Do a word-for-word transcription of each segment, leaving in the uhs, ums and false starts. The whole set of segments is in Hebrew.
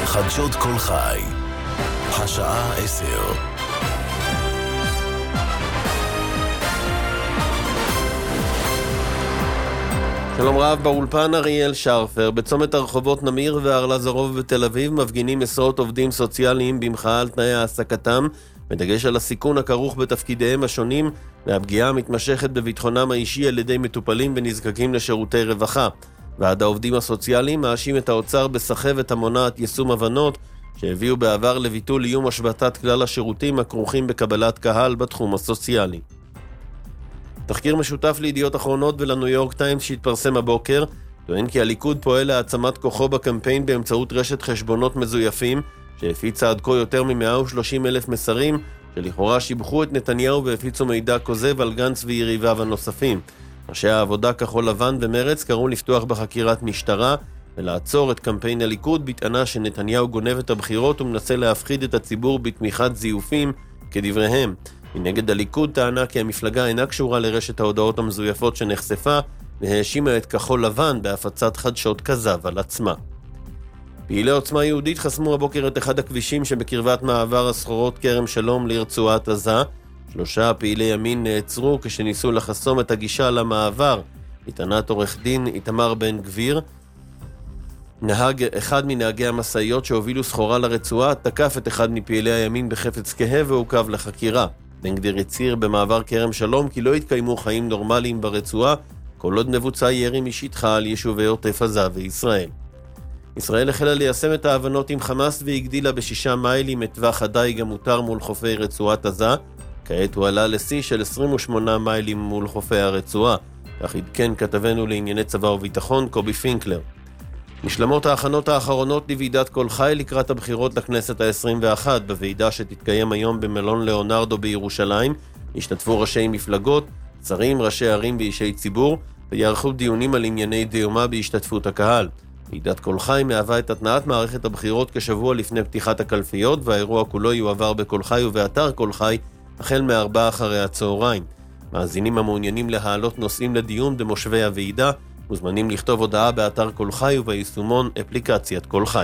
חדשות כל חי, השעה עשר. שלום רב, באולפן אריאל שרפר. בצומת הרחובות נמיר וארלזרוב בתל אביב מפגינים עשרות עובדים סוציאליים במחאה על תנאי העסקתם, בדגש על הסיכון הכרוך בתפקידיהם השונים והפגיעה המתמשכת בביטחונם האישי על ידי מטופלים ונזקקים לשירותי רווחה. ועד העובדים הסוציאליים מאשים את האוצר בסחבת המונעת יישום הבנות שהביאו בעבר לביטול איום השבתת כלל השירותים הכרוכים בקבלת קהל בתחום הסוציאלי. תחקיר משותף לידיעות אחרונות ולניו יורק טיימס שהתפרסם הבוקר טוען כי הליכוד פועל להעצמת כוחו בקמפיין באמצעות רשת חשבונות מזויפים שהפיצה עד כה יותר מ-מאה ושלושים אלף מסרים שלכאורה שיבחו את נתניהו והפיצו מידע כוזב על גנץ ויריביו הנוספים. ראשי העבודה כחול לבן ומרץ קראו לפתוח בחקירת משטרה ולעצור את קמפיין הליכוד בטענה שנתניהו גונב את הבחירות ומנסה להפחיד את הציבור בתמיכת זיופים כדבריהם. מנגד הליכוד טענה כי המפלגה אינה קשורה לרשת ההודעות המזויפות שנחשפה והאשימה את כחול לבן בהפצת חדשות כזב על עצמה. פעילי עוצמה יהודית חסמו הבוקר את אחד הכבישים שבקרבת מעבר הסחורות כרם שלום לרצועת עזה. שלושה פעילי ימין נעצרו כשניסו לחסום את הגישה למעבר. לטענת עורך דין איתמר בן גביר, נהג אחד מנהגי המשאיות שהובילו סחורה לרצועה תקף את אחד מפעילי הימין בחפץ כהה ועוכב לחקירה. בן גביר הצהיר במעבר כרם שלום כי לא התקיימו חיים נורמליים ברצועה כל עוד מבוצע ירי משטחה על יישובי עוטף עזה וישראל. ישראל החלה ליישם את ההבנות עם חמאס והגדילה בשישה מיילים את טווח הדיג המותר מול חופי רצועת עזה. כעת הוא עלה לשיא של עשרים ושמונה מיילים מול חופי הרצועה, כך עדכן כתבנו לענייני צבא וביטחון קובי פינקלר. משלמות ההכנות האחרונות לוועידת כל חי לקראת הבחירות לכנסת ה-עשרים ואחת. בוועידה שתתקיים היום במלון ליאונרדו בירושלים השתתפו ראשי מפלגות, שרים, ראשי ערים ואישי ציבור, ויערכו דיונים על ענייני דיומה בהשתתפות הקהל. ועידת כל חי מהווה את התנעת מערכת הבחירות כשבוע לפני פתיחת הקלפיות, והאירוע כולו יועבר בכל חי ובאתר כל חי החל מארבע אחרי הצהריים. מאזינים המעוניינים להעלות נושאים לדיון במושבי הוועידה מוזמנים לכתוב הודעה באתר כל חי וביישומון אפליקציית כל חי.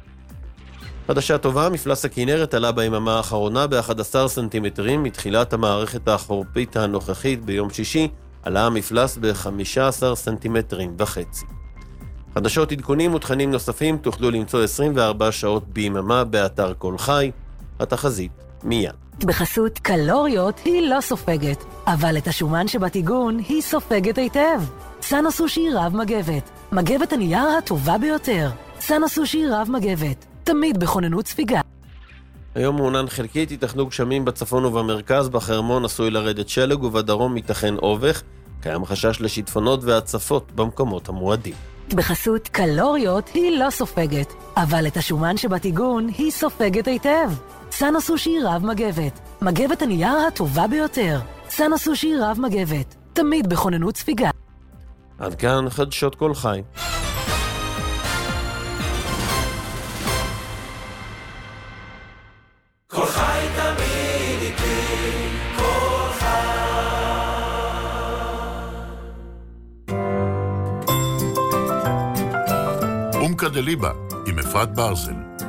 חדשה טובה, מפלס הכנרת עלה ביממה האחרונה ב-אחד עשר סנטימטרים. מתחילת המערכת החורפית הנוכחית ביום שישי עלה המפלס ב-חמישה עשר סנטימטרים וחצי. חדשות, עדכונים ותכנים נוספים תוכלו למצוא עשרים וארבע שעות ביממה באתר כל חי. התחזית מיד. בחסות קלוריות היא לא סופגת, אבל את השומן שבטיגון היא סופגת היטב. סאנו סושי רב מגבת, מגבת הנייר הטובה ביותר. סאנו סושי רב מגבת, תמיד בכוננות ספיגה. היום מעונן חלקית, יתכנו גשמים בצפון ובמרכז, בחרמון עשוי לרדת שלג ובדרום ייתכן אובך. קיים חשש לשיטפונות והצפות במקומות המועדים. בחסות קלוריות היא לא סופגת, אבל את השומן שבטיגון היא סופגת היטב. סאנו סושי רב מגבת, מגבת הנייר הטובה ביותר. סאנו סושי רב מגבת, תמיד בכוננות ספיגה. עד כאן חדשות כל חי. כל חי תמיד איתי, כל חי. אומקה דליבה עם אפרת ברזל.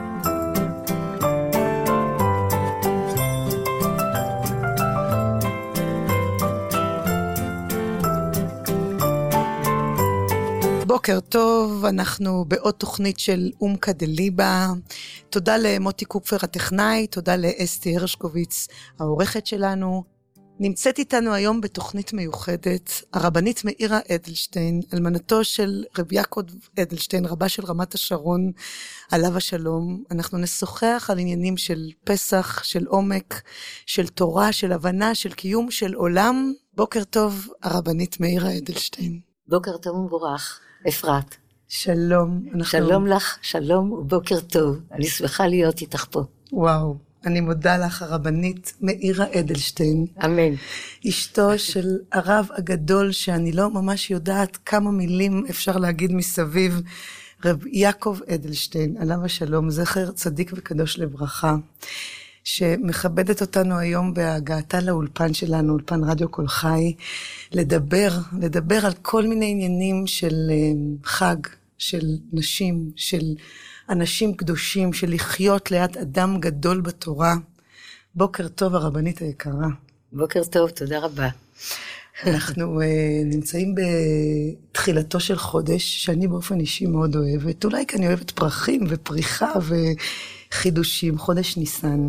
בוקר טוב, אנחנו בעוד תוכנית של אומקה דליבה. תודה למוטי קופפר הטכנאי, תודה לאסתי הרשקוביץ העורכת שלנו. נמצאת איתנו היום בתוכנית מיוחדת הרבנית מאירה אדלשטיין, אלמנתו של רב יעקב אדלשטיין, רבה של רמת השרון, עליו השלום. אנחנו נשוחח על עניינים של פסח, של עומק, של תורה, של הבנה, של קיום, של עולם. בוקר טוב, הרבנית מאירה אדלשטיין. בוקר טוב ומבורך, אפרת. שלום. אנחנו... שלום לך, שלום ובוקר טוב. אני שמחה להיות איתך פה. וואו, אני מודה לך, הרבנית מאירה אדלשטיין. אמן. אשתו של הרב הגדול, שאני לא ממש יודעת כמה מילים אפשר להגיד מסביב, רב יעקב אדלשטיין, עליו השלום, זכר צדיק וקדוש לברכה, שמכבדת אותנו היום בהגעתה לאולפן שלנו, אולפן רדיו כל חי, לדבר, לדבר על כל מיני עניינים של חג, של נשים, של אנשים קדושים, של לחיות ליד אדם גדול בתורה. בוקר טוב, הרבנית היקרה. בוקר טוב, תודה רבה. אנחנו uh, נמצאים בתחילתו של חודש, שאני באופן אישי מאוד אוהבת, אולי כי אני אוהבת פרחים ופריחה וחידושים, חודש ניסן.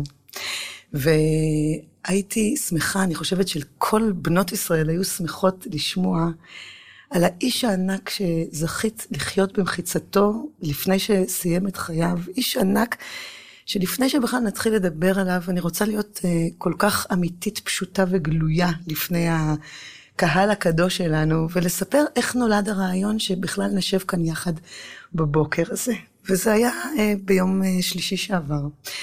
והייתי שמחה, אני חושבת שכל בנות ישראל היו שמחות לשמוע על האיש הענק שזכית לחיות במחיצתו לפני שסיים את חייו, איש ענק שלפני שבכלל נתחיל לדבר עליו, אני רוצה להיות uh, כל כך אמיתית, פשוטה וגלויה לפני הקהל הקדוש שלנו, ולספר איך נולד הרעיון שבכלל נשב כאן יחד בבוקר הזה. וזה היה uh, ביום uh, שלישי שעבר,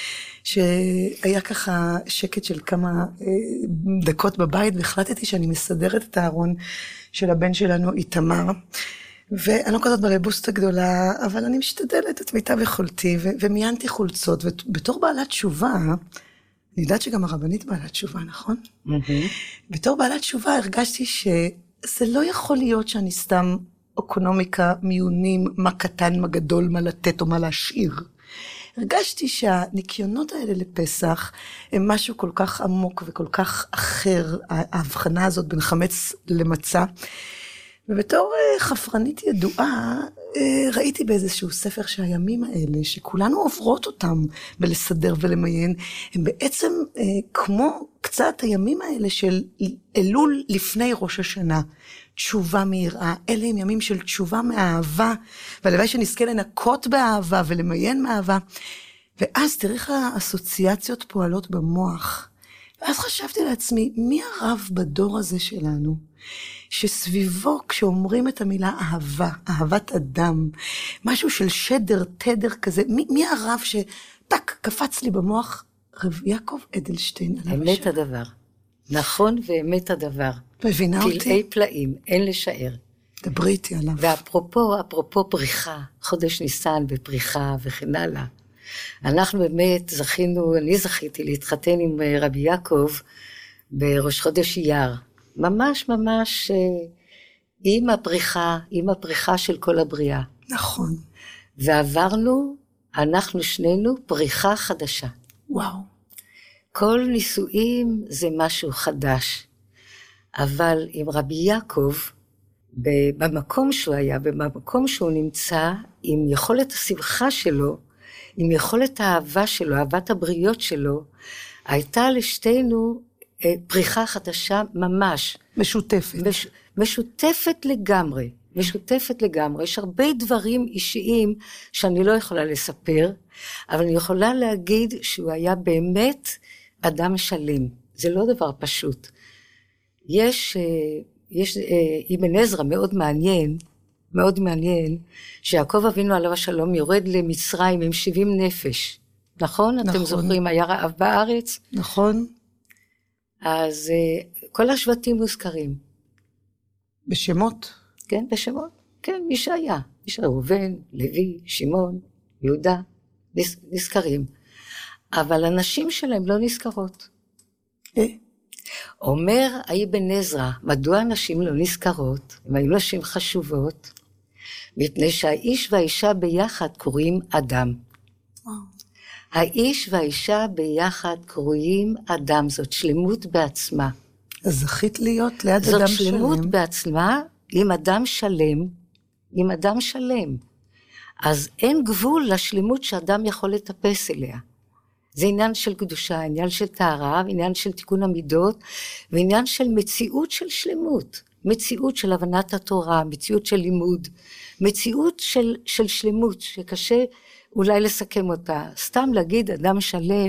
שהיה ככה שקט של כמה uh, דקות בבית, והחלטתי שאני מסדרת את הארון של הבן שלנו, איתמר, ואני לא כזאת בלבוסט הגדולה, אבל אני משתדלת את מיטב יכולתי, ו- ומיינתי חולצות, ובתור בעלת תשובה, אני יודעת שגם הרבנית בעלת תשובה, נכון? Mm-hmm. בתור בעלת תשובה הרגשתי שזה לא יכול להיות שאני סתם אקונומיקה, מיונים, מה קטן, מה גדול, מה לתת או מה להשאיר. הרגשתי שהניקיונות האלה לפסח הם משהו כל כך עמוק וכל כך אחר, ההבחנה הזאת בין חמץ למצה, ובתור חפרנית ידועה, ראיתי באיזשהו ספר שהימים האלה, שכולנו עוברות אותם בלסדר ולמיין, הם בעצם כמו קצת הימים האלה של אלול לפני ראש השנה, תשובה מיראה, אלה הם ימים של תשובה מאהבה, והלוואי שנזכה לנקות באהבה ולמיין מאהבה, ואז תראי איך האסוציאציות פועלות במוח, ואז חשבתי לעצמי, מי הרב בדור הזה שלנו, שסביבו כשאומרים את המילה אהבה, אהבת אדם, משהו של שדר, תדר כזה, מי, מי הרב שטק קפץ לי במוח? רב יעקב אדלשטיין. אמת הדבר. נכון ואמת הדבר. מבינה אותי? פלאי פלאים, אין לשער. דברי איתי עליו. ואפרופו, אפרופו פריחה, חודש ניסן בפריחה וכן הלאה. אנחנו באמת זכינו, אני זכיתי להתחתן עם רבי יעקב בראש חודש אייר. ממש ממש עם הפריחה, עם הפריחה של כל הבריאה. נכון. ועברנו, אנחנו שנינו, פריחה חדשה. וואו. כל נישואים זה משהו חדש. אבל עם רבי יעקב, במקום שהוא היה, במקום שהוא נמצא, עם יכולת השמחה שלו, עם יכולת האהבה שלו, אהבת הבריות שלו, הייתה לשתינו פריחה חדשה ממש. משותפת. מש, משותפת לגמרי, משותפת לגמרי. יש הרבה דברים אישיים שאני לא יכולה לספר, אבל אני יכולה להגיד שהוא היה באמת אדם שלם. זה לא דבר פשוט. יש, יש אבן עזרא מאוד מעניין, מאוד מעניין, שיעקב אבינו עליו השלום יורד למצרים עם שבעים נפש. נכון? נכון. אתם זוכרים, היה רעב בארץ? נכון. אז כל השבטים מוזכרים. בשמות? כן, בשמות. כן, מי שהיה. מי שהיה ראובן, לוי, שמעון, יהודה, נזכרים. אבל הנשים שלהם לא נזכרות. אה? אומר אבן עזרא, מדוע הנשים לא נזכרות? הם היו נשים חשובות, מפני שהאיש והאישה ביחד קוראים אדם. וואו. האיש והאישה ביחד קרויים אדם, זאת שלמות בעצמה. אז זכית להיות ליד אדם שלם. זאת שלמות בעצמה עם אדם שלם, עם אדם שלם. אז אין גבול לשלמות שאדם יכול לטפס אליה. זה עניין של קדושה, עניין של טהרה, עניין של תיקון המידות, ועניין של מציאות של שלמות. מציאות של הבנת התורה, מציאות של לימוד, מציאות של, של שלמות, שקשה אולי לסכם אותה. סתם להגיד אדם שלם,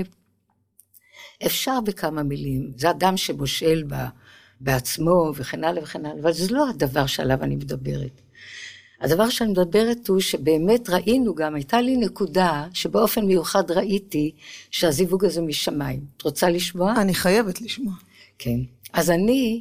אפשר בכמה מילים, זה אדם שמושל בה, בעצמו וכן הלאה וכן הלאה, אבל זה לא הדבר שעליו אני מדברת. הדבר שאני מדברת הוא שבאמת ראינו גם, הייתה לי נקודה שבאופן מיוחד ראיתי שהזיווג הזה משמיים. את רוצה לשמוע? אני חייבת לשמוע. כן. אז אני,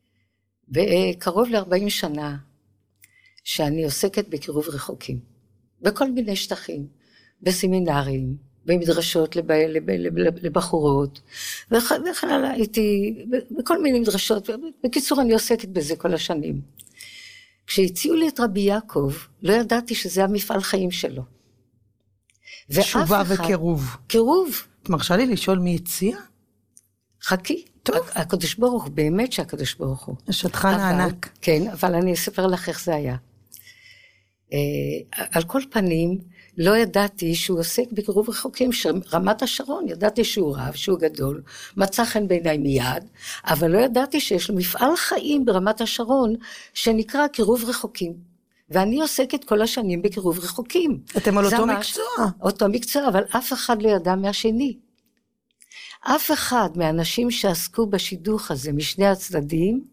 בקרוב ל-ארבעים שנה, שאני עוסקת בקירוב רחוקים, בכל מיני שטחים, בסמינרים, במדרשות לב... לב... לב... לבחורות, וכן הלאה, הייתי בכל מיני מדרשות, בקיצור אני עוסקת בזה כל השנים. כשהציעו לי את רבי יעקב, לא ידעתי שזה המפעל חיים שלו. תשובה וקירוב. קירוב. את מרשה לי לשאול מי הציע? חכי. טוב. הקדוש ברוך, באמת שהקדוש ברוך הוא. השטחן הענק. כן, אבל אני אספר לך איך זה היה. על כל פנים, לא ידעתי שהוא עוסק בקירוב רחוקים, רמת השרון, ידעתי שהוא רב, שהוא גדול, מצא חן בעיניי מיד, אבל לא ידעתי שיש לו מפעל חיים ברמת השרון, שנקרא קירוב רחוקים. ואני עוסקת כל השנים בקירוב רחוקים. אתם על אותו מקצוע. אותו מקצוע, אבל אף אחד לא ידע מהשני. אף אחד מהאנשים שעסקו בשידוך הזה, משני הצדדים,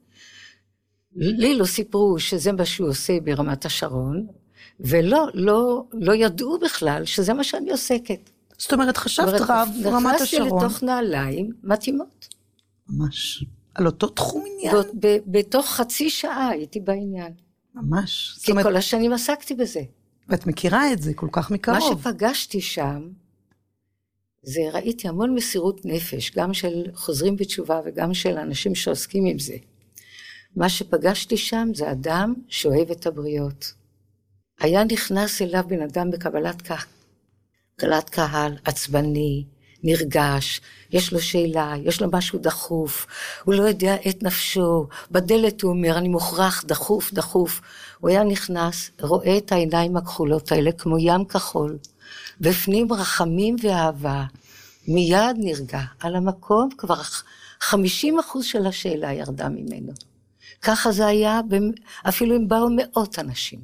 לי לא סיפרו שזה מה שהוא עושה ברמת השרון, ולא, לא, לא ידעו בכלל שזה מה שאני עוסקת. זאת אומרת, חשבת רב רמת השרון. נכנסתי לתוך נעליים מתאימות. ממש. על אותו תחום עניין. בתוך חצי שעה הייתי בעניין. ממש. כי כל השנים עסקתי בזה. ואת מכירה את זה כל כך מקרוב. מה שפגשתי שם, זה ראיתי המון מסירות נפש, גם של חוזרים בתשובה וגם של אנשים שעוסקים עם זה. מה שפגשתי שם זה אדם שאוהב את הבריות. היה נכנס אליו בן אדם בקבלת קהל, קבלת קהל, עצבני, נרגש, יש לו שאלה, יש לו משהו דחוף, הוא לא יודע את נפשו, בדלת הוא אומר, אני מוכרח, דחוף, דחוף. הוא היה נכנס, רואה את העיניים הכחולות האלה כמו ים כחול, בפנים רחמים ואהבה, מיד נרגע, על המקום כבר חמישים אחוז של השאלה ירדה ממנו. ככה זה היה, אפילו אם באו מאות אנשים.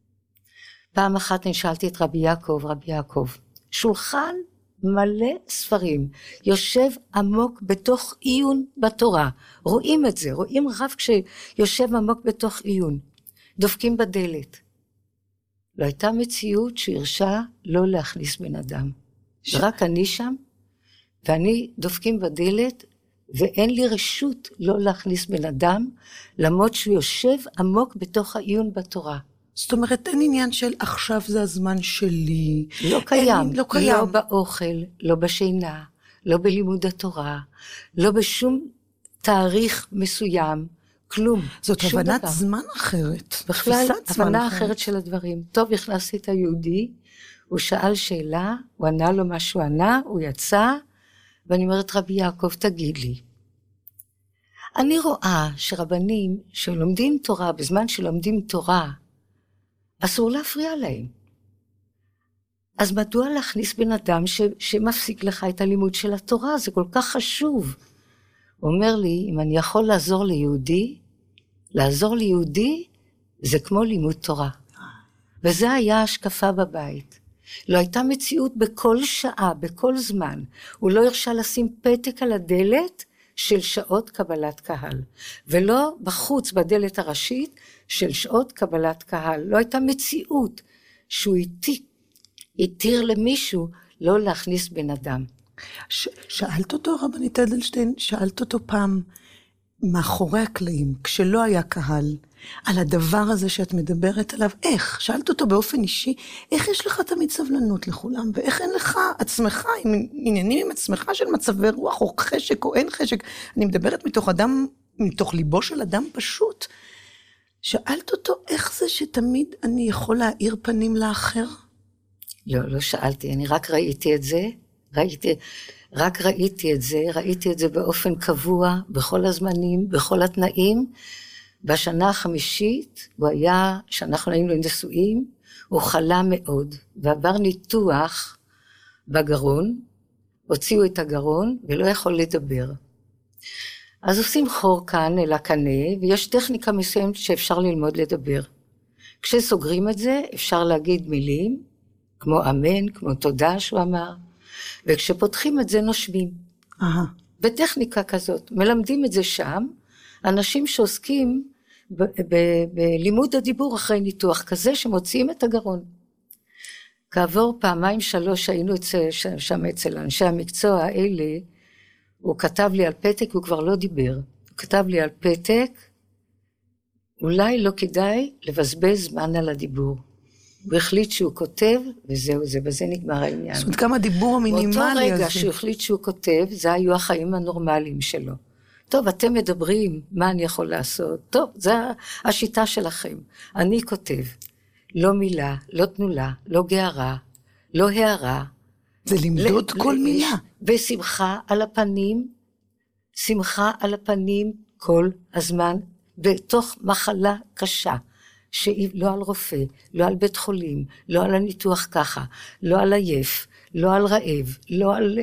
פעם אחת אני שאלתי את רבי יעקב, רבי יעקב, שולחן מלא ספרים, יושב עמוק בתוך עיון בתורה, רואים את זה, רואים רב כשיושב עמוק בתוך עיון, דופקים בדלת. לא הייתה מציאות שהרשה לא להכניס בן אדם, ש... רק אני שם, ואני דופקים בדלת, ואין לי רשות לא להכניס בן אדם, למרות שהוא יושב עמוק בתוך העיון בתורה. זאת אומרת, אין עניין של עכשיו זה הזמן שלי. לא קיים. אין, לא קיים. לא באוכל, לא בשינה, לא בלימוד התורה, לא בשום תאריך מסוים, כלום. זאת הבנת דבר. זמן אחרת. בכלל, הבנה אחרת. אחרת של הדברים. טוב, הכנסתי את היהודי, הוא שאל שאלה, הוא ענה לו מה שהוא ענה, הוא יצא, ואני אומרת, רבי יעקב, תגיד לי, אני רואה שרבנים שלומדים תורה, בזמן שלומדים תורה, אסור להפריע להם. אז מדוע להכניס בן אדם ש, שמפסיק לך את הלימוד של התורה? זה כל כך חשוב. הוא אומר לי, אם אני יכול לעזור ליהודי, לעזור ליהודי זה כמו לימוד תורה. וזה היה ההשקפה בבית. לא הייתה מציאות בכל שעה, בכל זמן. הוא לא הרשה לשים פתק על הדלת של שעות קבלת קהל. ולא בחוץ בדלת הראשית של שעות קבלת קהל. לא הייתה מציאות שהוא איתי, התיר למישהו לא להכניס בן אדם. ש- שאלת אותו, רבנית אדלשטיין, שאלת אותו פעם, מאחורי הקלעים, כשלא היה קהל, על הדבר הזה שאת מדברת עליו, איך? שאלת אותו באופן אישי, איך יש לך תמיד סבלנות לכולם, ואיך אין לך עצמך, עם עניינים עם עצמך של מצבי רוח, או חשק, או אין חשק, אני מדברת מתוך אדם, מתוך ליבו של אדם פשוט. שאלת אותו, איך זה שתמיד אני יכול להאיר פנים לאחר? לא, לא שאלתי, אני רק ראיתי את זה, ראיתי, רק ראיתי את זה, ראיתי את זה באופן קבוע, בכל הזמנים, בכל התנאים. בשנה החמישית, הוא היה, שאנחנו היינו נשואים, הוא חלה מאוד, ועבר ניתוח בגרון, הוציאו את הגרון, ולא יכול לדבר. אז עושים חור כאן אל הקנה, ויש טכניקה מסוימת שאפשר ללמוד לדבר. כשסוגרים את זה, אפשר להגיד מילים, כמו אמן, כמו תודה שהוא אמר, וכשפותחים את זה נושמים. אהה. בטכניקה כזאת, מלמדים את זה שם, אנשים שעוסקים ב- ב- בלימוד הדיבור אחרי ניתוח כזה, שמוציאים את הגרון. כעבור פעמיים שלוש היינו אצל, שם אצל אנשי המקצוע האלה, הוא כתב לי על פתק, הוא כבר לא דיבר. הוא כתב לי על פתק, אולי לא כדאי לבזבז זמן על הדיבור. הוא החליט שהוא כותב, וזהו זה, בזה נגמר העניין. זאת אומרת, כמה דיבור המינימלי הזה. אותו רגע שהוא החליט שהוא כותב, זה היו החיים הנורמליים שלו. טוב, אתם מדברים, מה אני יכול לעשות? טוב, זו השיטה שלכם. אני כותב, לא מילה, לא תנולה, לא גערה, לא הערה. זה למדוד כל מילה. ושמחה על הפנים, שמחה על הפנים כל הזמן, בתוך מחלה קשה, שהיא לא על רופא, לא על בית חולים, לא על הניתוח ככה, לא על עייף, לא על רעב, לא על...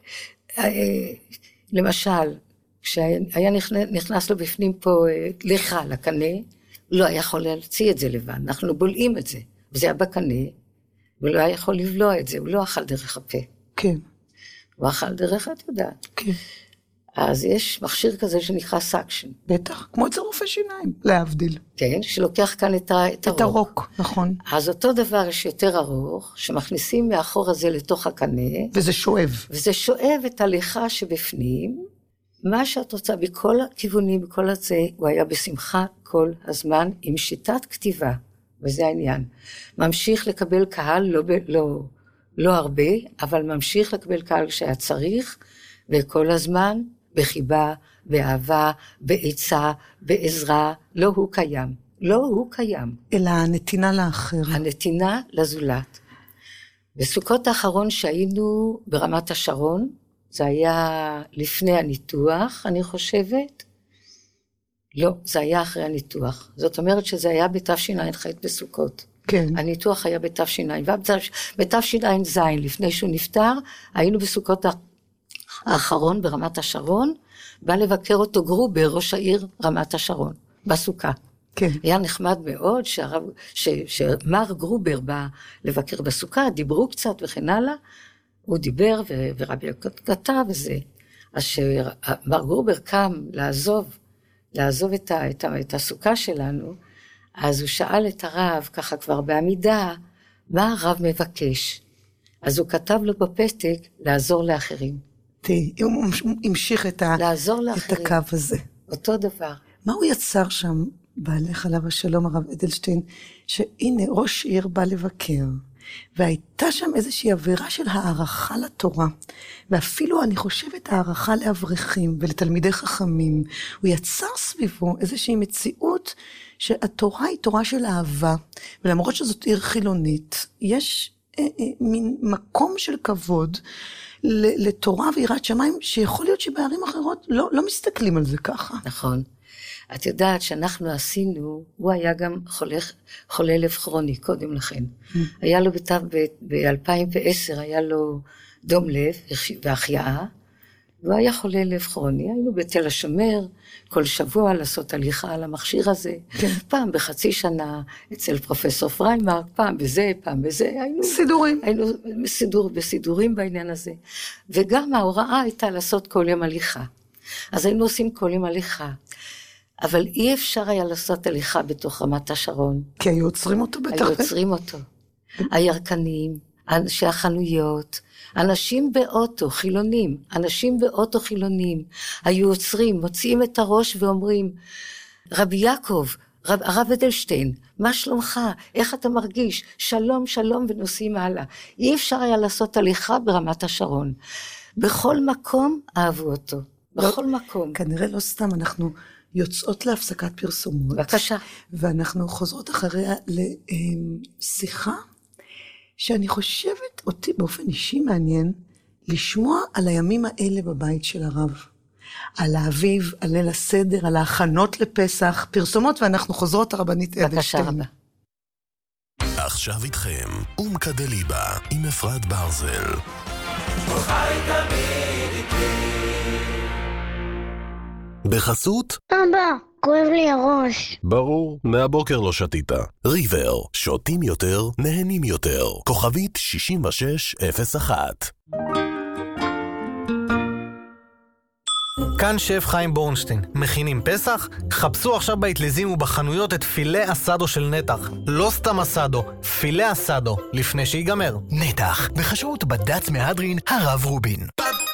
למשל, כשהיה נכנס לו בפנים פה ליחה לקנה, לא היה יכול להוציא את זה לבד, אנחנו בולעים את זה, וזה היה בקנה, ולא היה יכול לבלוע את זה, הוא לא אכל דרך הפה. כן. הוא אכל דרך, את יודעת. כן. אז יש מכשיר כזה שנקרא סאקשן. בטח, כמו אצל רופא שיניים, להבדיל. כן, שלוקח כאן את, ה, את, את הרוק. הרוק, נכון. אז אותו דבר יש יותר ארוך, שמכניסים מאחור הזה לתוך הקנה. וזה שואב. וזה שואב את הליכה שבפנים. מה שאת רוצה בכל הכיוונים, בכל הזה, הוא היה בשמחה כל הזמן, עם שיטת כתיבה, וזה העניין. ממשיך לקבל קהל, לא, לא, לא הרבה, אבל ממשיך לקבל קהל שהיה צריך, וכל הזמן בחיבה, באהבה, בעצה, בעזרה, לא הוא קיים. לא הוא קיים. אלא הנתינה לאחר. הנתינה לזולת. בסוכות האחרון שהיינו ברמת השרון, זה היה לפני הניתוח, אני חושבת. לא, זה היה אחרי הניתוח. זאת אומרת שזה היה בתשע"ח בסוכות. כן. הניתוח היה בתשע"ו, בתשע"ז, לפני שהוא נפטר, היינו בסוכות האחרון ברמת השרון, בא לבקר אותו גרובר, ראש העיר רמת השרון, בסוכה. כן. היה נחמד מאוד שהרב, ש, שמר גרובר בא לבקר בסוכה, דיברו קצת וכן הלאה, הוא דיבר ו, ורבי כתב וזה. אז שמר גרובר קם לעזוב, לעזוב את, ה, את, ה, את הסוכה שלנו, אז הוא שאל את הרב, ככה כבר בעמידה, מה הרב מבקש? אז הוא כתב לו בפתק, לעזור לאחרים. תראי, הוא המשיך את, ה... את הקו הזה. אותו דבר. מה הוא יצר שם, בעלך עליו השלום הרב אדלשטיין, שהנה ראש עיר בא לבקר, והייתה שם איזושהי עבירה של הערכה לתורה, ואפילו אני חושבת הערכה לאברכים ולתלמידי חכמים, הוא יצר סביבו איזושהי מציאות שהתורה היא תורה של אהבה, ולמרות שזאת עיר חילונית, יש אה, אה, מין מקום של כבוד, לתורה ויראת שמיים, שיכול להיות שבערים אחרות לא, לא מסתכלים על זה ככה. נכון. את יודעת שאנחנו עשינו, הוא היה גם חולה, חולה לב כרוני קודם לכן. Mm. היה לו ב-אלפיים ועשר, היה לו דום לב והחייאה, והוא היה חולה לב כרוני. היינו בתל השומר, כל שבוע לעשות הליכה על המכשיר הזה. כן. פעם בחצי שנה אצל פרופסור פריימרק, פעם בזה, פעם בזה. היינו, סידורים. היינו בסידור, בסידורים בעניין הזה. וגם ההוראה הייתה לעשות כל יום הליכה. אז היינו עושים כל יום הליכה. אבל אי אפשר היה לעשות הליכה בתוך רמת השרון. כי היו עוצרים אותו בטח. היו עוצרים אותו. הירקנים, אנשי החנויות, אנשים באוטו, חילונים, אנשים באוטו חילונים, היו עוצרים, מוציאים את הראש ואומרים, רבי יעקב, רב, הרב אדלשטיין, מה שלומך? איך אתה מרגיש? שלום, שלום, ונוסעים הלאה. אי אפשר היה לעשות הליכה ברמת השרון. בכל מקום אהבו אותו. בכל לא, מקום. כנראה לא סתם, אנחנו יוצאות להפסקת פרסומות. בבקשה. ואנחנו חוזרות אחריה לשיחה, שאני חושבת, אותי באופן אישי מעניין, לשמוע על הימים האלה בבית של הרב. על האביב, על ליל הסדר, על ההכנות לפסח, פרסומות, ואנחנו חוזרות הרבנית אדלשטיין. בבקשה רבה. עכשיו איתכם, אומקה דליבה, עם אפרת ברזל. חי תמיד איתי. בחסות? אבא, כואב לי הראש. ברור, מהבוקר לא שתית. ריבר, שותים יותר, נהנים יותר. כוכבית שישים ושש אפס אחת. כאן שף חיים בורנשטיין. מכינים פסח? חפשו עכשיו באטליזים ובחנויות את פילה אסדו של נתח. לא סתם אסדו, פילה אסדו, לפני שיגמר. נתח, בחשרות בד"ץ מהדרין, הרב רובין.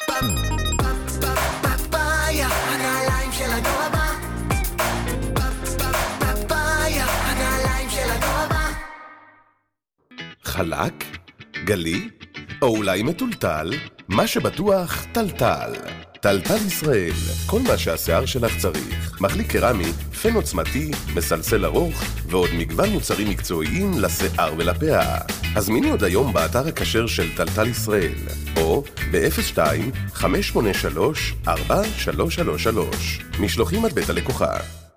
חלק? גלי? או אולי מטולטל? מה שבטוח טלטל. טלטל ישראל, כל מה שהשיער שלך צריך. מחליק קרמי, פן עוצמתי, מסלסל ארוך, ועוד מגוון מוצרים מקצועיים לשיער ולפאה. הזמיני עוד היום באתר הכשר של טלטל ישראל, או ב-אפס שתיים חמש שמונה שלוש ארבע שלוש שלוש שלוש. משלוחים עד בית הלקוחה.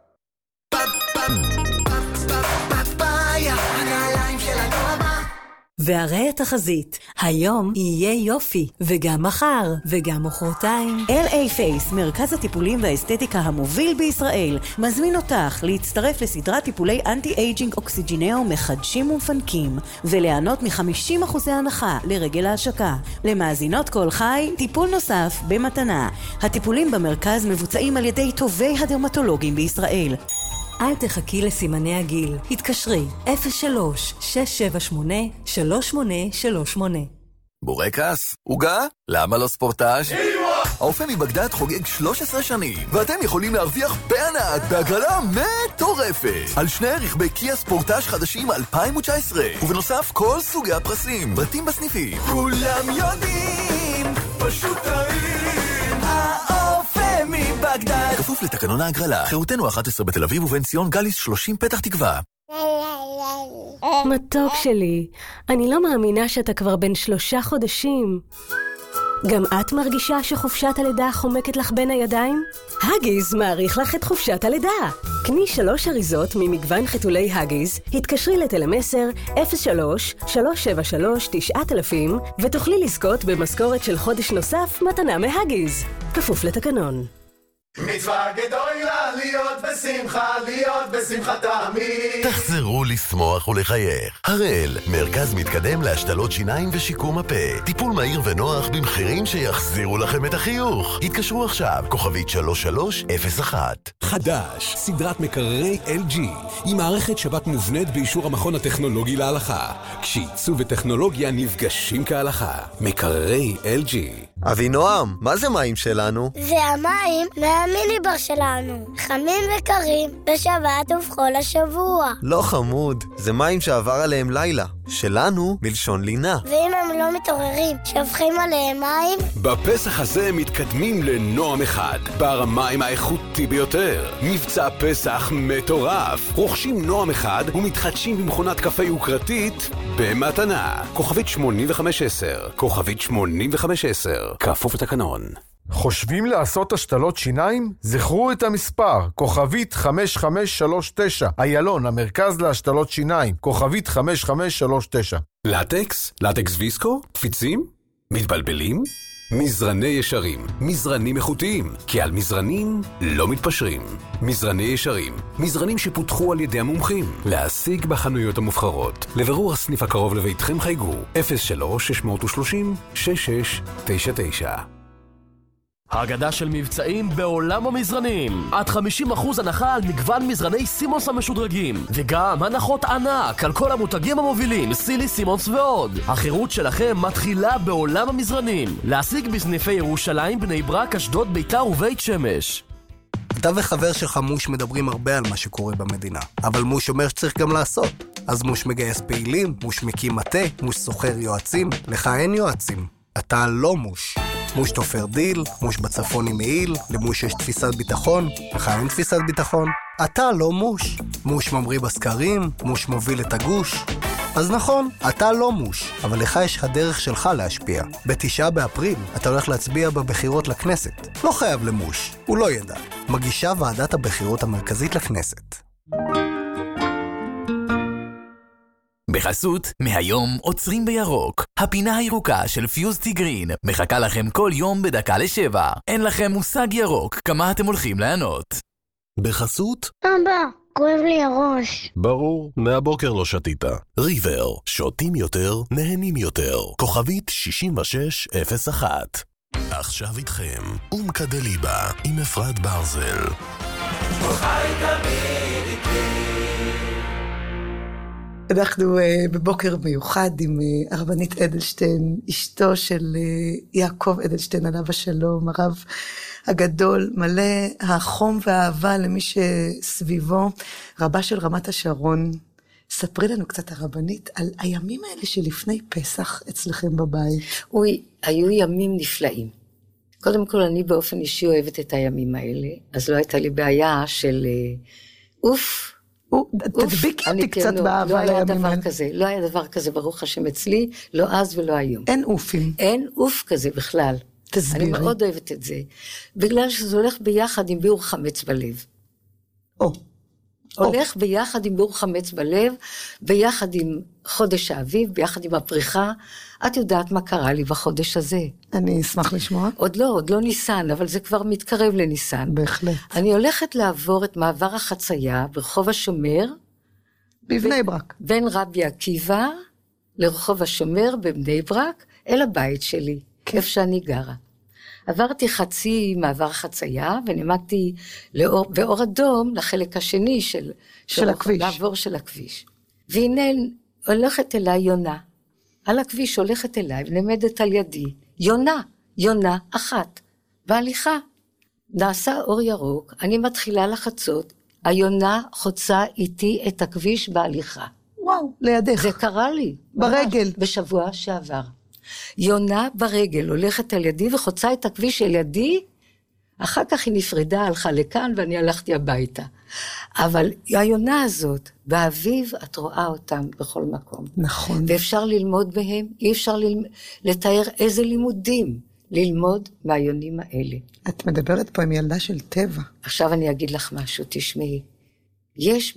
והרי התחזית, היום יהיה יופי, וגם מחר, וגם מחרתיים. אל איי Face, מרכז הטיפולים והאסתטיקה המוביל בישראל, מזמין אותך להצטרף לסדרת טיפולי אנטי-אייג'ינג אוקסיג'ינאו מחדשים ומפנקים, וליהנות מ-חמישים אחוז הנחה לרגל ההשקה. למאזינות כל חי, טיפול נוסף במתנה. הטיפולים במרכז מבוצעים על ידי טובי הדרמטולוגים בישראל. אל תחכי לסימני הגיל. התקשרי אפס שלוש שש שבע שמונה שלוש שמונה שלוש שמונה. בורקס? עוגה? למה לא ספורטאז'? האופה מבגדד חוגג שלוש עשרה שנים, ואתם יכולים להרוויח בענק בהגרלה מטורפת על שני רכבי קיה ספורטאז' חדשים אלפיים תשע עשרה, ובנוסף כל סוגי הפרסים, פרטים בסניפים. כולם יודעים, פשוט טעים, האופה מבגדד. כפוף לתקנון ההגרלה. חירותנו אחת עשרה בתל אביב ובן ציון גליס שלושים פתח תקווה. מתוק שלי, אני לא מאמינה שאתה כבר בן שלושה חודשים. גם את מרגישה שחופשת הלידה חומקת לך בין הידיים? הגיז מעריך לך את חופשת הלידה. קני שלוש אריזות ממגוון חיתולי הגיז, התקשרי לטלמסר אפס שלוש שלוש שבע שלוש תשע אלפים ותוכלי לזכות במשכורת של חודש נוסף מתנה מהגיז. כפוף לתקנון. מצווה גדולה להיות בשמחה, להיות בשמחה תמיד. תחזרו לשמוח ולחייך. הראל, מרכז מתקדם להשתלות שיניים ושיקום הפה. טיפול מהיר ונוח במחירים שיחזירו לכם את החיוך. התקשרו עכשיו, כוכבית שלוש שלוש אפס אחת. חדש, סדרת מקררי אל ג'י, עם מערכת שבת מובנית באישור המכון הטכנולוגי להלכה. כשעיצוב וטכנולוגיה נפגשים כהלכה. מקררי אל ג'י. אבינועם, מה זה מים שלנו? זה המים מהמיניבר שלנו, חמים וקרים בשבת ובכל השבוע. לא חמוד, זה מים שעבר עליהם לילה, שלנו מלשון לינה. ואם הם לא מתעוררים, שופכים עליהם מים? בפסח הזה מתקדמים לנועם אחד, בר המים האיכותי ביותר. מבצע פסח מטורף. רוכשים נועם אחד ומתחדשים במכונת קפה יוקרתית במתנה. כוכבית שמונים וחמש עשר, כוכבית שמונים וחמש עשר, כפוף לתקנון. חושבים לעשות השתלות שיניים? זכרו את המספר, כוכבית חמש חמש שלוש תשע, איילון, המרכז להשתלות שיניים, כוכבית חמש חמש שלוש תשע. לטקס? לטקס ויסקו? קפיצים? מתבלבלים? מזרני ישרים, מזרנים איכותיים, כי על מזרנים לא מתפשרים. מזרני ישרים, מזרנים שפותחו על ידי המומחים, להשיג בחנויות המובחרות. לברור הסניף הקרוב לביתכם חייגו אפס שלוש שש שלוש שש שש תשע תשע. האגדה של מבצעים בעולם המזרנים. עד חמישים אחוז הנחה על מגוון מזרני סימונס המשודרגים. וגם הנחות ענק על כל המותגים המובילים, סילי, סימונס ועוד. החירות שלכם מתחילה בעולם המזרנים. להשיג בסניפי ירושלים, בני ברק, אשדוד, ביתר ובית שמש. אתה וחבר שלך מוש מדברים הרבה על מה שקורה במדינה. אבל מוש אומר שצריך גם לעשות. אז מוש מגייס פעילים, מוש מקים מטה, מוש סוחר יועצים. לך אין יועצים. אתה לא מוש. מוש תופר דיל, מוש בצפון עם מעיל, למוש יש תפיסת ביטחון, לך אין תפיסת ביטחון. אתה לא מוש. מוש ממריא בסקרים, מוש מוביל את הגוש. אז נכון, אתה לא מוש, אבל לך יש הדרך שלך להשפיע. בתשעה באפריל אתה הולך להצביע בבחירות לכנסת. לא חייב למוש, הוא לא ידע. מגישה ועדת הבחירות המרכזית לכנסת. בחסות, מהיום עוצרים בירוק. הפינה הירוקה של פיוזטי גרין מחכה לכם כל יום בדקה לשבע. אין לכם מושג ירוק כמה אתם הולכים לענות. בחסות? אבא, כואב לי הראש. ברור, מהבוקר לא שתית. ריבר, שותים יותר, נהנים יותר. כוכבית שישים ושש אפס אחת. עכשיו איתכם, אומקה דליבה עם אפרת ברזל. חי תמיד איתי. אנחנו uh, בבוקר מיוחד עם uh, הרבנית אדלשטיין, אשתו של uh, יעקב אדלשטיין עליו השלום, הרב הגדול, מלא החום והאהבה למי שסביבו, רבה של רמת השרון. ספרי לנו קצת הרבנית על הימים האלה שלפני פסח אצלכם בבית. אוי, היו ימים נפלאים. קודם כל, אני באופן אישי אוהבת את הימים האלה, אז לא הייתה לי בעיה של אוף, תדביקי אותי קצת באהבה לימים האלה. לא היה דבר כזה, לא היה דבר כזה, ברוך השם אצלי, לא אז ולא היום. אין אופים. אין אוף כזה בכלל. תסבירי. אני מאוד אוהבת את זה, בגלל שזה הולך ביחד עם ביאור חמץ בלב. או. הולך ביחד עם ביאור חמץ בלב, ביחד עם חודש האביב, ביחד עם הפריחה. את יודעת מה קרה לי בחודש הזה. אני אשמח לשמוע. עוד לא, עוד לא ניסן, אבל זה כבר מתקרב לניסן. בהחלט. אני הולכת לעבור את מעבר החצייה ברחוב השומר. בבני ברק. בין רבי עקיבא לרחוב השומר בבני ברק, אל הבית שלי, כן. איפה שאני גרה. עברתי חצי מעבר חצייה, ונעמדתי לאור, באור אדום לחלק השני של, של הכביש. לעבור של הכביש. והנה הולכת אליי יונה. על הכביש הולכת אליי ונעמדת על ידי. יונה, יונה אחת. בהליכה. נעשה אור ירוק, אני מתחילה לחצות, היונה חוצה איתי את הכביש בהליכה. וואו, לידך. זה קרה לי. ברגל. ממש, בשבוע שעבר. יונה ברגל הולכת על ידי וחוצה את הכביש על ידי, אחר כך היא נפרדה, הלכה לכאן ואני הלכתי הביתה. אבל היונה הזאת, באביב את רואה אותם בכל מקום. נכון. ואפשר ללמוד בהם, אי אפשר ללמ... לתאר איזה לימודים ללמוד מהיונים האלה. את מדברת פה עם ילדה של טבע. עכשיו אני אגיד לך משהו, תשמעי. יש ב...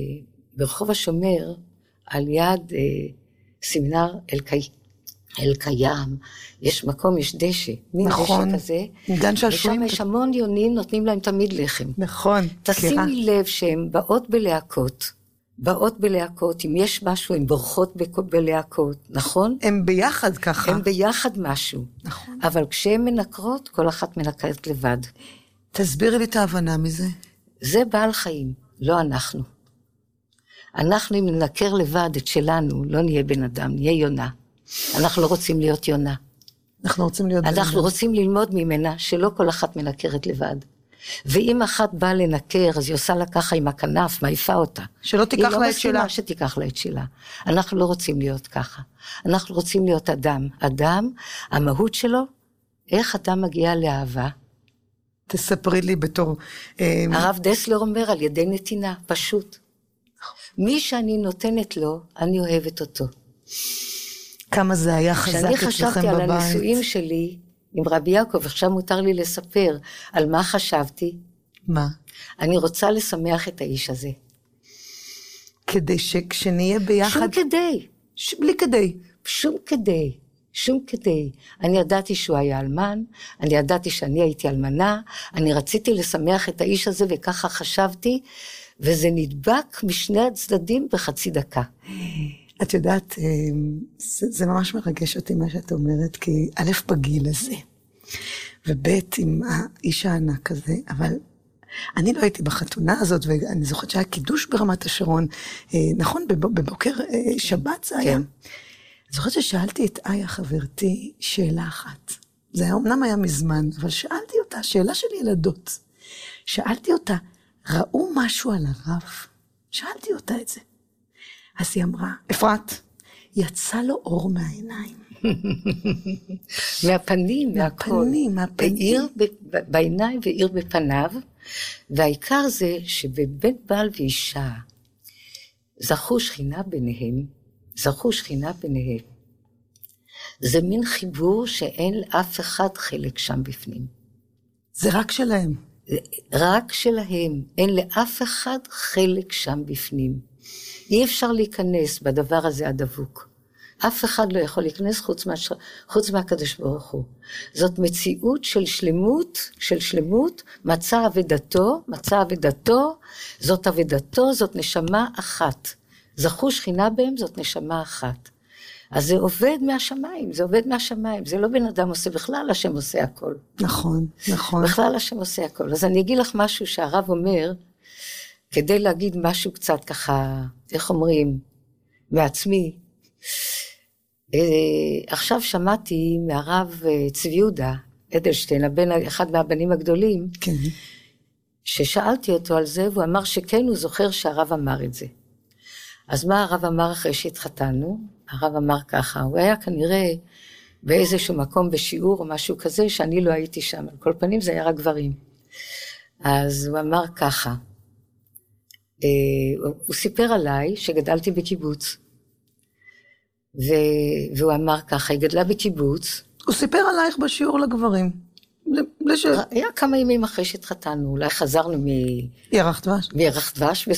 ברחוב השומר, על יד אה, סמינר אלקאי. אל קיים, יש מקום, יש דשא, מין נכון, דשא כזה, גן שעשועים, ושם יש המון יונים, נותנים להם תמיד לחם. נכון, תשימי לב שהן באות בלהקות, באות בלהקות, אם יש משהו, הן בורחות בלהקות, נכון? הן ביחד ככה. הן ביחד משהו. נכון. אבל כשהן מנקרות, כל אחת מנקרת לבד. תסבירי לי את ההבנה מזה. זה בעל חיים, לא אנחנו. אנחנו אם ננקר לבד את שלנו, לא נהיה בן אדם, נהיה יונה. אנחנו לא רוצים להיות יונה. אנחנו רוצים להיות... אנחנו רוצים ללמוד ממנה שלא כל אחת מנקרת לבד. ואם אחת באה לנקר, אז היא עושה לה ככה עם הכנף, מעיפה אותה. שלא תיקח לה את שלה. היא לא מסכימה שתיקח לה את שלה. אנחנו לא רוצים להיות ככה. אנחנו רוצים להיות אדם. אדם, המהות שלו, איך אדם מגיע לאהבה? תספרי לי בתור... הרב דסלר אומר על ידי נתינה, פשוט. מי שאני נותנת לו, אני אוהבת אותו. כמה זה היה חזק אצלכם בבית. כשאני חשבתי על הנישואים שלי עם רבי יעקב, עכשיו מותר לי לספר על מה חשבתי. מה? אני רוצה לשמח את האיש הזה. כדי שכשנהיה ביחד... שום כדי. ש... בלי כדי. שום כדי. שום כדי. אני ידעתי שהוא היה אלמן, אני ידעתי שאני הייתי אלמנה, אני רציתי לשמח את האיש הזה וככה חשבתי, וזה נדבק משני הצדדים בחצי דקה. את יודעת, זה, זה ממש מרגש אותי מה שאת אומרת, כי א' בגיל הזה, וב' עם האיש הענק הזה, אבל אני לא הייתי בחתונה הזאת, ואני זוכרת שהיה קידוש ברמת השרון, נכון, בבוקר שבת זה היה. כן. אני זוכרת ששאלתי את איה חברתי שאלה אחת, זה היה, אמנם היה מזמן, אבל שאלתי אותה, שאלה של ילדות, שאלתי אותה, ראו משהו על הרב? שאלתי אותה את זה. אז היא אמרה, אפרת, יצא לו אור מהעיניים. מהפנים, מהפנים, מהפנים. בעיר, בעיניים ועיר בפניו, והעיקר זה שבבית בעל ואישה, זכו שכינה ביניהם, זכו שכינה ביניהם. זה מין חיבור שאין לאף אחד חלק שם בפנים. זה רק שלהם. רק שלהם, אין לאף אחד חלק שם בפנים. אי אפשר להיכנס בדבר הזה הדבוק. אף אחד לא יכול להיכנס חוץ, מה, חוץ מהקדוש ברוך הוא. זאת מציאות של שלמות, של שלמות, מצא עבדתו, מצא עבדתו, זאת עבדתו, זאת נשמה אחת. זכו שכינה בהם, זאת נשמה אחת. אז זה עובד מהשמיים, זה עובד מהשמיים, זה לא בן אדם עושה, בכלל השם עושה הכל. נכון, נכון. בכלל השם עושה הכל. אז אני אגיד לך משהו שהרב אומר, כדי להגיד משהו קצת ככה, איך אומרים, מעצמי, עכשיו שמעתי מהרב צבי יהודה, אדלשטיין, הבן, אחד מהבנים הגדולים, כן. ששאלתי אותו על זה, והוא אמר שכן, הוא זוכר שהרב אמר את זה. אז מה הרב אמר אחרי שהתחתנו? הרב אמר ככה, הוא היה כנראה באיזשהו מקום בשיעור או משהו כזה, שאני לא הייתי שם. על כל פנים זה היה רק גברים. אז הוא אמר ככה, הוא סיפר עליי שגדלתי בקיבוץ, והוא אמר ככה, היא גדלה בקיבוץ. הוא סיפר עלייך בשיעור לגברים. לש... היה כמה ימים אחרי שהתחתנו, אולי חזרנו מ... ירח דבש. מירח דבש,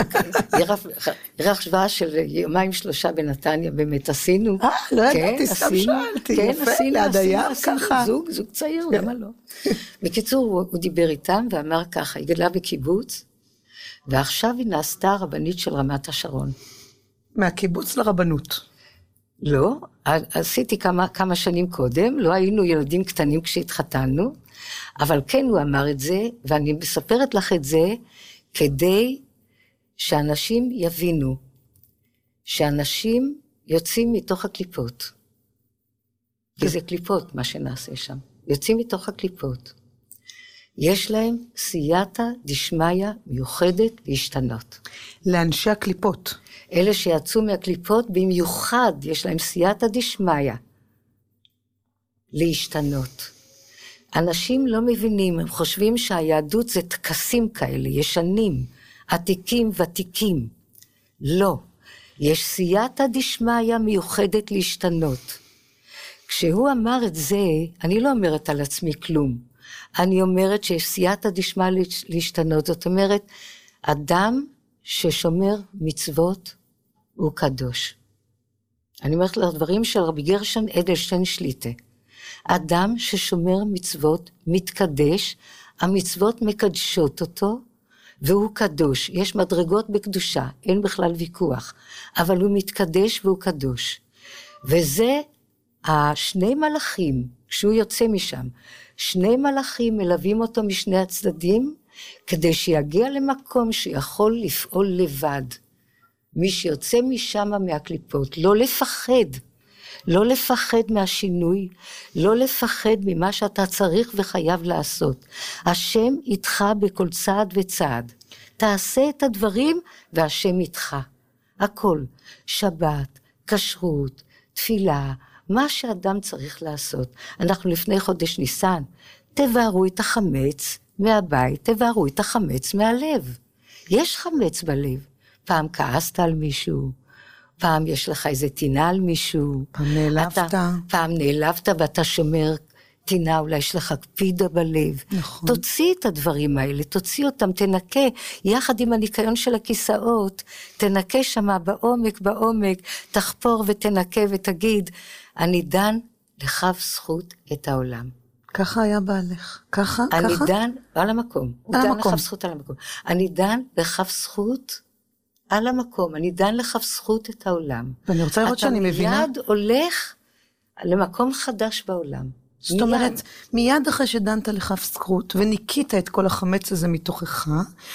ירח דבש של יומיים שלושה בנתניה, באמת עשינו. אה, לא ידעתי, סתם שאלתי. כן, עשינו, עשינו, ככה. זוג, זוג צעיר, למה לא? בקיצור, הוא דיבר איתם ואמר ככה, היא גדלה בקיבוץ, ועכשיו היא נעשתה רבנית של רמת השרון. מהקיבוץ לרבנות. לא, עשיתי כמה, כמה שנים קודם, לא היינו ילדים קטנים כשהתחתנו, אבל כן הוא אמר את זה, ואני מספרת לך את זה, כדי שאנשים יבינו, שאנשים יוצאים מתוך הקליפות, כי זה קליפות מה שנעשה שם, יוצאים מתוך הקליפות, יש להם סייעתא דשמיא מיוחדת להשתנות. לאנשי הקליפות. אלה שיצאו מהקליפות, במיוחד יש להם סייעתא דשמיא להשתנות. אנשים לא מבינים, הם חושבים שהיהדות זה טקסים כאלה, ישנים, עתיקים ותיקים. לא, יש סייעתא דשמיא מיוחדת להשתנות. כשהוא אמר את זה, אני לא אומרת על עצמי כלום. אני אומרת שיש סייעתא דשמיא להשתנות, זאת אומרת, אדם ששומר מצוות הוא קדוש. אני אומרת לדברים של רבי גרשון אדלשטיין שליטה. אדם ששומר מצוות מתקדש, המצוות מקדשות אותו, והוא קדוש. יש מדרגות בקדושה, אין בכלל ויכוח, אבל הוא מתקדש והוא קדוש. וזה השני מלאכים, כשהוא יוצא משם, שני מלאכים מלווים אותו משני הצדדים, כדי שיגיע למקום שיכול לפעול לבד. מי שיוצא משם מהקליפות, לא לפחד, לא לפחד מהשינוי, לא לפחד ממה שאתה צריך וחייב לעשות. השם איתך בכל צעד וצעד. תעשה את הדברים והשם איתך. הכל, שבת, כשרות, תפילה, מה שאדם צריך לעשות. אנחנו לפני חודש ניסן, תבערו את החמץ מהבית, תבערו את החמץ מהלב. יש חמץ בלב. פעם כעסת על מישהו, פעם יש לך איזה טינה על מישהו. פעם נעלבת. אתה, פעם נעלבת ואתה שומר טינה, אולי יש לך קפידה בלב. נכון. תוציא את הדברים האלה, תוציא אותם, תנקה, יחד עם הניקיון של הכיסאות, תנקה שמה בעומק, בעומק, תחפור ותנקה ותגיד, אני דן לכף זכות את העולם. ככה היה בעלך, ככה, אני ככה? אני דן על המקום, הוא על דן המקום. לכף זכות על המקום. אני דן לכף זכות על המקום, אני דן לכף זכות את העולם. ואני רוצה לראות שאני מבינה. אתה מיד הולך למקום חדש בעולם. זאת מיד. אומרת, מיד אחרי שדנת לכף זכות, וניקית את כל החמץ הזה מתוכך,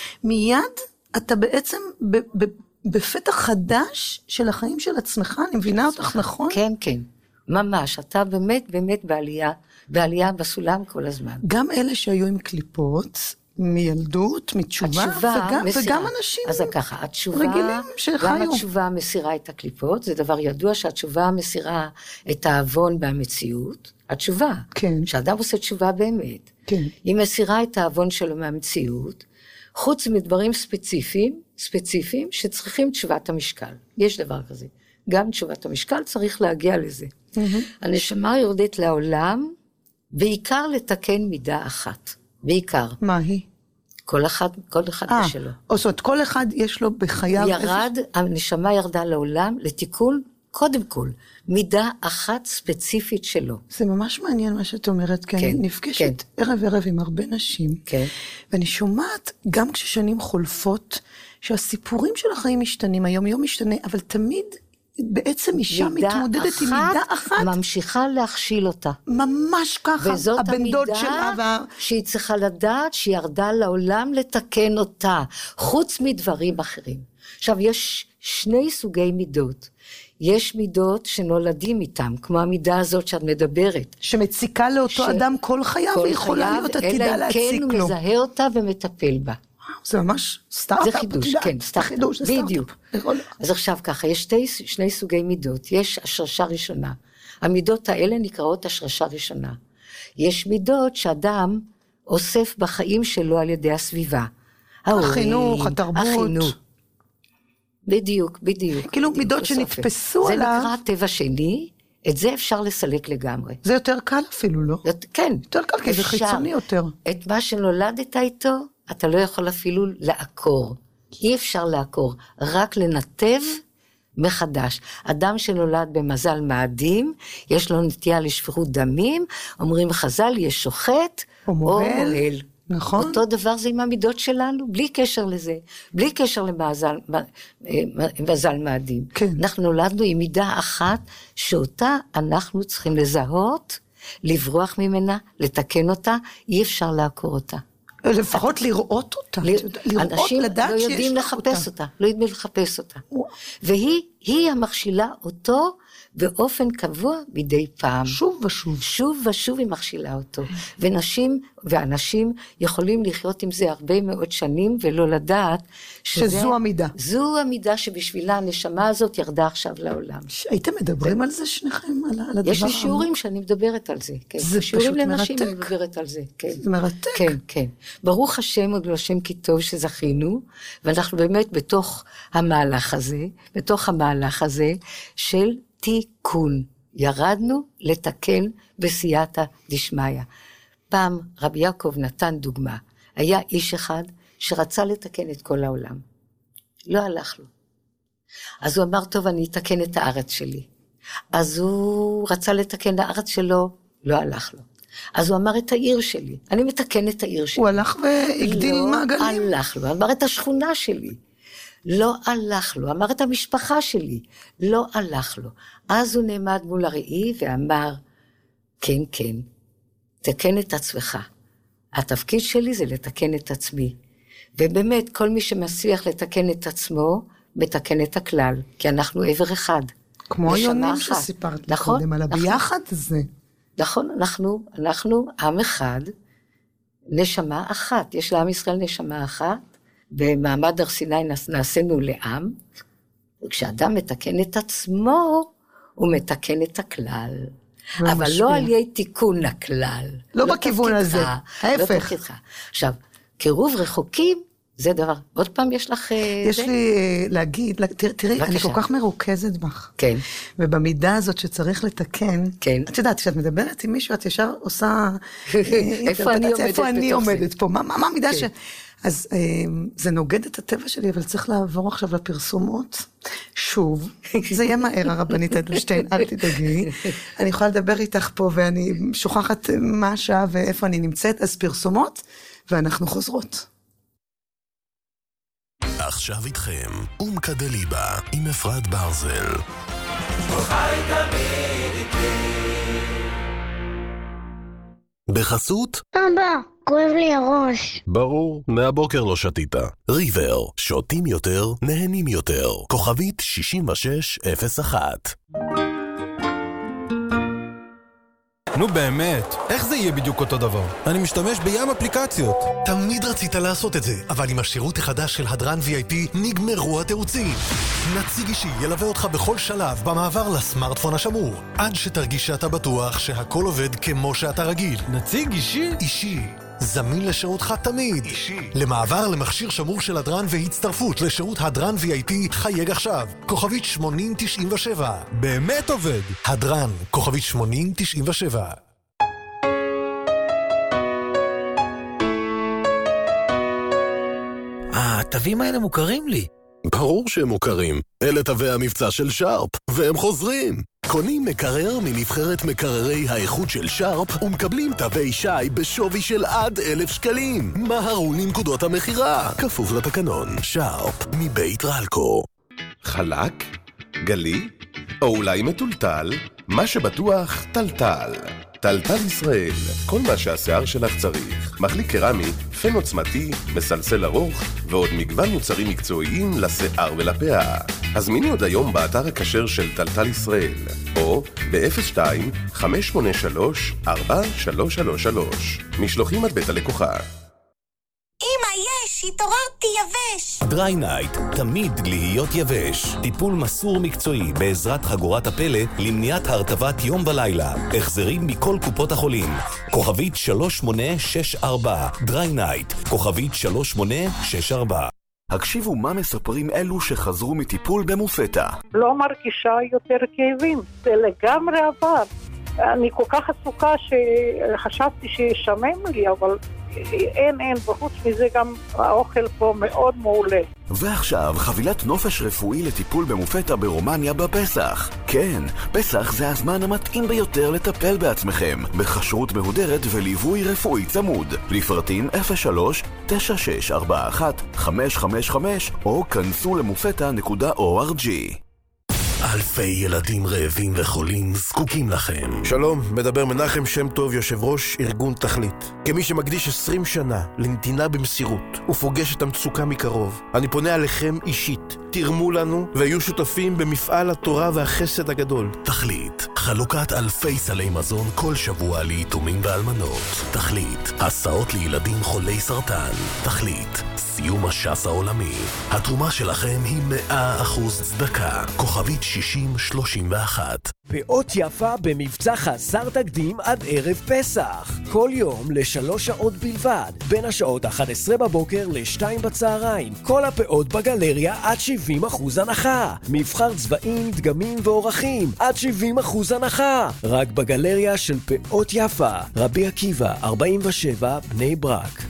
מיד אתה בעצם ב- ב- בפתח חדש של החיים של עצמך, אני מבינה אותך נכון? כן, כן, ממש, אתה באמת באמת בעלייה, בעלייה בסולם כל הזמן. גם אלה שהיו עם קליפות, מילדות, מתשובה, וגם, וגם אנשים אז ככה, התשובה, רגילים שחיו. גם התשובה מסירה את הקליפות, זה דבר ידוע שהתשובה מסירה את האבון במציאות, התשובה, כן. שאדם עושה תשובה באמת, כן. היא מסירה את האבון שלו מהמציאות, חוץ מדברים ספציפיים, ספציפיים שצריכים תשובת המשקל, יש דבר כזה, גם תשובת המשקל צריך להגיע לזה. Mm-hmm. הנשמה יורדת לעולם, בעיקר לתקן מידה אחת, בעיקר. מה היא? כל אחד, כל אחד 아, בשלו. זאת אומרת, כל אחד יש לו בחייו... ירד, איזה... הנשמה ירדה לעולם לתיקון, קודם כל, מידה אחת ספציפית שלו. זה ממש מעניין מה שאת אומרת, כי כן, אני נפגשת כן. ערב ערב עם הרבה נשים, כן. ואני שומעת, גם כששנים חולפות, שהסיפורים של החיים משתנים, היום יום משתנה, אבל תמיד בעצם אישה מתמודדת עם מידה אחת. ממשיכה להכשיל אותה. ממש ככה, וזאת הבן דוד המידה שלה. וה... שהיא צריכה לדעת שהיא ירדה לעולם לתקן אותה, חוץ מדברים אחרים. עכשיו, יש שני סוגי מידות. יש מידות שנולדים איתם, כמו המידה הזאת שאת מדברת. שמציקה לאותו ש... אדם כל חייו, כל ויכולה להיות עתידה להציק לו. אלא כן, הוא מזהה אותה ומטפל בה. זה ממש סטארט-אפ. זה חידוש, כן, סטארט-אפ. חידוש, בדיוק. אז עכשיו ככה, יש שתי, שני סוגי מידות. יש השרשה ראשונה, המידות האלה נקראות השרשה ראשונה. יש מידות שאדם אוסף בחיים שלו על ידי הסביבה. החינוך, התרבות. החינוך. בדיוק, בדיוק. כאילו מידות שנתפסו זה עליו. נקרא טבע שני, את זה אפשר לסלק לגמרי. זה יותר קל אפילו, לא? כן. יותר קל, כי זה חיצוני יותר. את מה שנולדת איתו, אתה לא יכול אפילו לעקור. אי אפשר לעקור, רק לנתב מחדש. אדם שנולד במזל מאדים, יש לו נטייה לשפיכות דמים, אומרים חז"ל, יש שוחט או מוהל. נכון. אותו דבר זה עם המידות שלנו, בלי קשר לזה, בלי קשר למזל מזל מאדים. כן. אנחנו נולדנו עם מידה אחת, שאותה אנחנו צריכים לזהות, לברוח ממנה, לתקן אותה, אי אפשר לעקור אותה. לפחות לראות אותה. אנשים לא יודעים לחפש אותה, לא יודעים לחפש אותה. והיא המכשילה אותו באופן קבוע מדי פעם. שוב ושוב. שוב ושוב היא מכשילה אותו. ונשים ואנשים יכולים לחיות עם זה הרבה מאוד שנים, ולא לדעת שזו המידה. זו המידה שבשבילה הנשמה הזאת ירדה עכשיו לעולם. הייתם מדברים על זה שניכם? על הדבר? יש לי שיעורים שאני מדברת על זה. זה פשוט מרתק. לנשים אני מדברת על זה. זה מרתק. כן, כן. ברוך השם, עוד לא השם כי טוב שזכינו, ואנחנו באמת בתוך המהלך הזה, בתוך המהלך הזה של תיקון. ירדנו לתקן בסייעתא דשמיא. פעם רבי יעקב נתן דוגמה. היה איש אחד שרצה לתקן את כל העולם. לא הלך לו. אז הוא אמר, טוב, אני אתקן את הארץ שלי. אז הוא רצה לתקן הארץ שלו, לא הלך לו. אז הוא אמר את העיר שלי. אני מתקן את העיר שלי. הוא הלך והגדיל לא מעגלים. לא הלך לו. אמר את השכונה שלי. לא הלך לו. אמר את המשפחה שלי. לא הלך לו. אז הוא נעמד מול הראי ואמר, כן, כן, תקן את עצמך. התפקיד שלי זה לתקן את עצמי. ובאמת, כל מי שמצליח לתקן את עצמו, מתקן את הכלל. כי אנחנו עבר אחד. כמו היונים שסיפרת נכון, קודם על הביחד הזה. נכון, אנחנו, אנחנו עם אחד, נשמה אחת. יש לעם ישראל נשמה אחת. במעמד הר סיני נעשינו לעם, וכשאדם מתקן את עצמו, הוא מתקן את הכלל. אבל לא על ידי תיקון הכלל. לא בכיוון הזה, ההפך. עכשיו, קירוב רחוקים, זה דבר. עוד פעם יש לך... יש לי להגיד, תראי, אני כל כך מרוכזת בך. כן. ובמידה הזאת שצריך לתקן, כן. את יודעת, כשאת מדברת עם מישהו, את ישר עושה... איפה אני עומדת פה? מה המידה ש... אז זה נוגד את הטבע שלי, אבל צריך לעבור עכשיו לפרסומות. שוב, זה יהיה מהר, הרבנית אדלשטיין, אל תדאגי. אני יכולה לדבר איתך פה, ואני שוכחת מה השעה ואיפה אני נמצאת, אז פרסומות, ואנחנו חוזרות. עכשיו איתכם, אומקה דליבה, עם אפרת ברזל. חי תמיד איתי. בחסות? אבא, כואב לי הראש. ברור, מהבוקר לא שתית. ריבר, שותים יותר, נהנים יותר. כוכבית שישים ושש אפס אחת. נו באמת, איך זה יהיה בדיוק אותו דבר? אני משתמש בים אפליקציות. תמיד רצית לעשות את זה, אבל עם השירות החדש של הדרן וי איי פי נגמרו התירוצים. נציג אישי ילווה אותך בכל שלב במעבר לסמארטפון השמור, עד שתרגיש שאתה בטוח שהכל עובד כמו שאתה רגיל. נציג אישי? אישי. זמין לשירותך תמיד. אישי. למעבר למכשיר שמור של הדרן והצטרפות לשירות הדרן וי איי פי חייג עכשיו. כוכבית שמונים תשעים ושבע. באמת עובד. הדרן, כוכבית שמונים תשעים ושבע. התווים האלה מוכרים לי. ברור שהם מוכרים. אלה תווי המבצע של שרפ, והם חוזרים. קונים מקרר מנבחרת מקררי האיכות של שרפ, ומקבלים תווי שי בשווי של עד אלף שקלים. מהרו לנקודות המחירה. כפוף לתקנון. שרפ, מבית רלקו. חלק? גלי? או אולי מטולטל? מה שבטוח, טלטל. טלטל ישראל, כל מה שהשיער שלך צריך. מחליק קרמי, פן עוצמתי, מסלסל ארוך, ועוד מגוון מוצרים מקצועיים לשיער ולפאה. הזמיני עוד היום באתר הכשר של טלטל ישראל, או ב-אפס שתיים חמש שמונה שלוש ארבע שלוש שלוש שלוש. משלוחים עד בית הלקוחה. אמא, יש, התעוררתי. יבש. דריי נייט, תמיד להיות יבש. טיפול מסור מקצועי בעזרת חגורת הפלא למניעת הרטבת יום ולילה. החזרים מכל קופות החולים. כוכבית שלוש שמונה שש ארבע. דריי נייט, כוכבית שלוש שמונה שש ארבע. הקשיבו מה מספרים אלו שחזרו מטיפול במופתא. לא מרגישה יותר כאבים, זה לגמרי עבר. אני כל כך עסוקה שחשבתי שישמם לי, אבל אין, אין, בחוץ מזה גם האוכל פה מאוד מעולה. ועכשיו חבילת נופש רפואי לטיפול במופתא ברומניה בפסח. כן, פסח זה הזמן המתאים ביותר לטפל בעצמכם, בכשרות מהודרת וליווי רפואי צמוד. לפרטים אפס שלוש תשע שש ארבע אחת חמש חמש חמש או כנסו למופתא נקודה או אר ג'י. אלפי ילדים רעבים וחולים זקוקים לכם. שלום, מדבר מנחם שם טוב, יושב ראש ארגון תכלית. כמי שמקדיש עשרים שנה לנתינה במסירות ופוגש את המצוקה מקרוב, אני פונה עליכם אישית. תרמו לנו והיו שותפים במפעל התורה והחסד הגדול. תכלית, חלוקת אלפי סלי מזון כל שבוע ליתומים ואלמנות. תכלית, הסעות לילדים חולי סרטן. תכלית, סיום הש"ס העולמי. התרומה שלכם היא מאה אחוז צדקה. כוכבית שישים שלושים ואחת. פאות יפה במבצע חסר תקדים עד ערב פסח. כל יום לשלוש שעות בלבד. בין השעות אחת עשרה בבוקר לשתיים בצהריים. כל הפאות בגלריה עד שבעים אחוז הנחה. מבחר צבעים, דגמים ואורחים עד שבעים אחוז הנחה. רק בגלריה של פאות יפה. רבי עקיבא, ארבעים ושבע, בני ברק.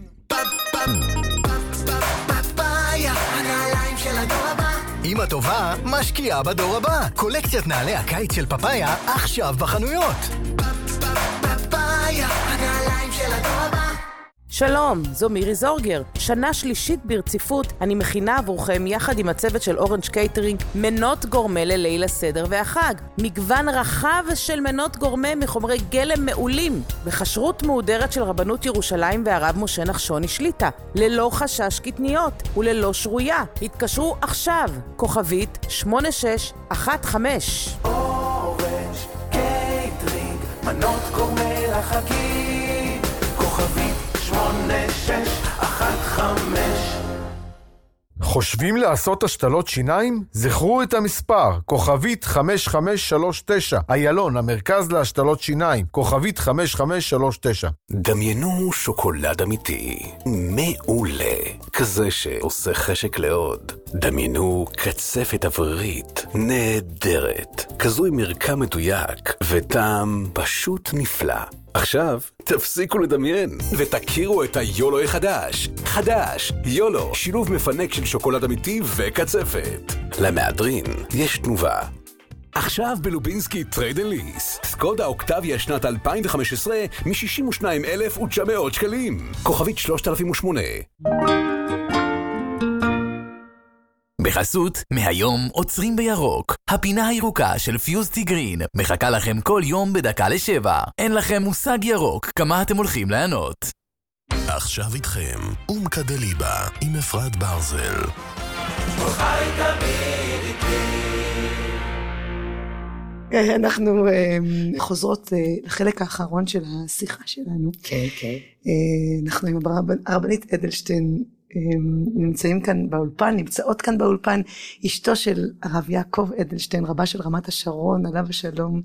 אמא טובה משקיעה בדור הבא. קולקציית נעלי הקיץ של פפאיה עכשיו בחנויות. פפאיה, הנעליים של הדור הבא. שלום, זו מירי זורגר. שנה שלישית ברציפות אני מכינה עבורכם יחד עם הצוות של אורנג' קייטרינג מנות גורמה לליל הסדר והחג. מגוון רחב של מנות גורמה מחומרי גלם מעולים בכשרות מהודרת של רבנות ירושלים והרב משה נחשוני שליטה, ללא חשש קטניות וללא שרויה. התקשרו עכשיו, כוכבית שמונה שש אחת חמש. אורנג' קייטרינג, מנות גורמה לחגים, כוכבית שמונה שש אחת חמש. חושבים לעשות השתלות שיניים? זכרו את המספר, כוכבית חמש חמש שלוש תשע, איילון, המרכז להשתלות שיניים, כוכבית חמש חמש שלוש תשע. דמיינו שוקולד אמיתי, מעולה, כזה שעושה חשק לעוד. דמיינו קצפת אווירית, נהדרת, כזו עם מרקם מדויק, וטעם פשוט נפלא. עכשיו, תפסיקו לדמיין, ותכירו את היולו החדש. חדש, יולו, שילוב מפנק של שוקולד אמיתי וקצפת. למהדרין יש תנובה. עכשיו בלובינסקי טרייד אנד ליס. סקודה אוקטביה שנת אלפיים וחמש עשרה מ-שישים ושניים אלף ותשע מאות שקלים. כוכבית שלושת אלפים ושמונה. בחסות, מהיום עוצרים בירוק. הפינה הירוקה של פיוזטי גרין מחכה לכם כל יום בדקה לשבע. אין לכם מושג ירוק כמה אתם הולכים לענות. עכשיו איתכם, אומקה דליבה עם אפרת ברזל. חי תמיד איתי. אנחנו חוזרות לחלק האחרון של השיחה שלנו. כן, כן. אנחנו עם הרבנית אדלשטיין נמצאים כאן באולפן, נמצאות כאן באולפן, אשתו של הרב יעקב אדלשטיין, רבה של רמת השרון, עליו השלום.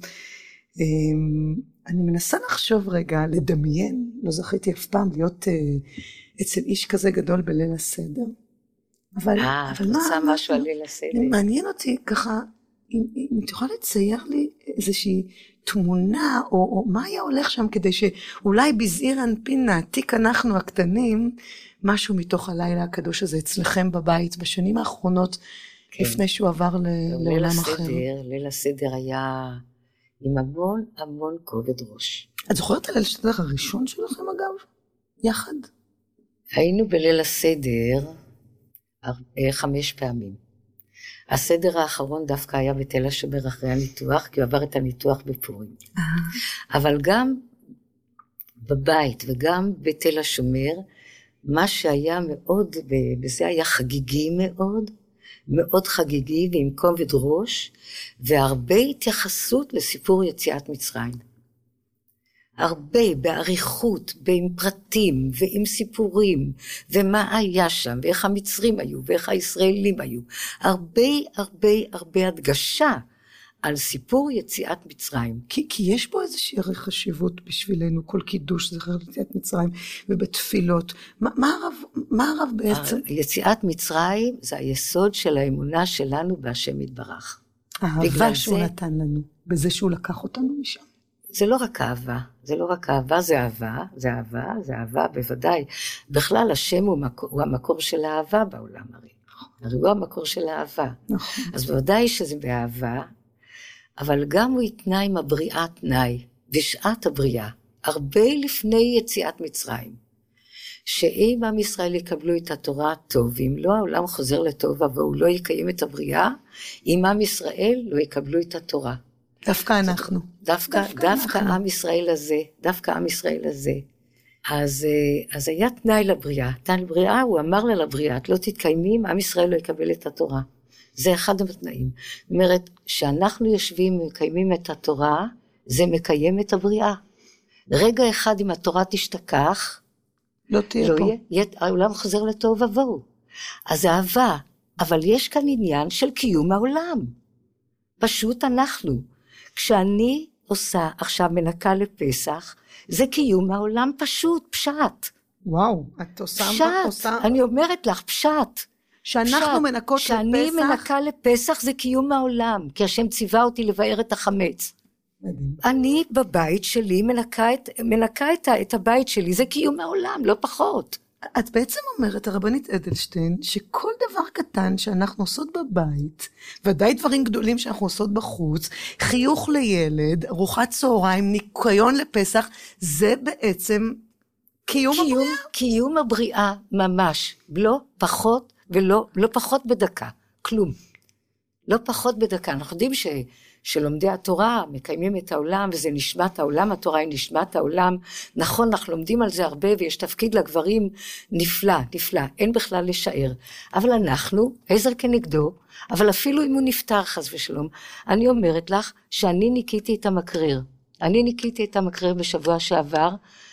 אני מנסה לחשוב רגע, לדמיין, לא זכיתי אף פעם להיות אצל איש כזה גדול בליל הסדר. אבל, אה, אבל את מה, רוצה משהו על ליל הסדר? מעניין אותי ככה, אם, אם תוכל לצייר לי איזושהי תמונה, או, או מה היה הולך שם, כדי שאולי בזעיר אנפין נעתיק אנחנו הקטנים, משהו מתוך הלילה הקדוש הזה אצלכם בבית, בשנים האחרונות, כן. לפני שהוא עבר ל- לעולם אחר. ליל הסדר היה עם המון המון כובד ראש. את זוכרת על ליל הסדר הראשון שלכם אגב? יחד? היינו בליל הסדר חמש פעמים. הסדר האחרון דווקא היה בתל השומר אחרי הניתוח, כי הוא עבר את הניתוח בפורים. אבל גם בבית וגם בתל השומר, מה שהיה מאוד, בזה היה חגיגי מאוד, מאוד חגיגי ועם כובד ראש, והרבה התייחסות לסיפור יציאת מצרים. הרבה בעריכות, עם פרטים ועם סיפורים, ומה היה שם, ואיך המצרים היו, ואיך הישראלים היו. הרבה, הרבה, הרבה הדגשה על סיפור יציאת מצרים. כי, כי יש פה איזושהי הרי חשיבות בשבילנו, כל קידוש זכר יציאת מצרים, ובתפילות. מה, מה הרב, מה הרב בעצם? יציאת מצרים זה היסוד של האמונה שלנו בהשם יתברך. האהבה שהוא זה... נתן לנו, בזה שהוא לקח אותנו משם. זה לא רק אהבה, זה לא רק אהבה, זה אהבה, זה אהבה, זה אהבה, בוודאי. בכלל, השם הוא, מקור, הוא המקור של האהבה בעולם הרי. הרי הוא המקור של האהבה. נכון. אז בוודאי שזה באהבה, אבל גם הוא התנה עם הבריאה תנאי, בשעת הבריאה, הרבה לפני יציאת מצרים, שאם עם ישראל יקבלו את התורה טוב, ואם לא העולם חוזר לטוב, והוא לא יקיים את הבריאה, אם עם ישראל לא יקבלו את התורה. דווקא אנחנו. דווקא, דווקא, דווקא אנחנו. עם ישראל הזה, דווקא עם ישראל הזה. אז, אז היה תנאי לבריאה, תנאי לבריאה, הוא אמר לה לבריאה, את לא תתקיימים, עם ישראל לא יקבל את התורה. זה אחד התנאים. זאת אומרת, שאנחנו יושבים ומקיימים את התורה, זה מקיים את הבריאה. רגע אחד אם התורה תשתכח, לא תהיה לא פה. יהיה, יהיה, העולם חוזר לטוב ובואו. אז אהבה, אבל יש כאן עניין של קיום העולם. פשוט אנחנו. כשאני עושה עכשיו מנקה לפסח, זה קיום העולם פשוט, פשט. וואו, את עושה... פשט, עושה... אני אומרת לך, פשט. שאנחנו פשט. מנקות שאני לפסח... שאני מנקה לפסח זה קיום העולם, כי השם ציווה אותי לבאר את החמץ. מדהים. אני בבית שלי מנקה, את, מנקה את, את הבית שלי, זה קיום העולם, לא פחות. את בעצם אומרת, הרבנית אדלשטיין, שכל דבר קטן שאנחנו עושות בבית, ודאי דברים גדולים שאנחנו עושות בחוץ, חיוך לילד, ארוחת צהריים, ניקיון לפסח, זה בעצם קיום, קיום הבריאה. קיום הבריאה ממש, לא פחות ולא לא פחות בדקה, כלום. לא פחות בדקה. אנחנו יודעים ש... שלומדי התורה מקיימים את העולם, וזה נשמת העולם, התורה היא נשמת העולם. נכון, אנחנו לומדים על זה הרבה, ויש תפקיד לגברים נפלא, נפלא, אין בכלל לשער. אבל אנחנו, עזר כנגדו, אבל אפילו אם הוא נפטר חס ושלום, אני אומרת לך שאני ניקיתי את המקרר. אני ניקיתי את המקרר בשבוע שעבר,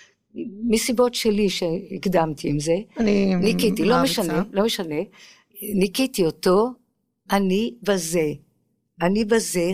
מסיבות שלי שהקדמתי עם זה. אני ניקיתי, לא משנה, לא משנה. ניקיתי אותו, אני בזה. אני בזה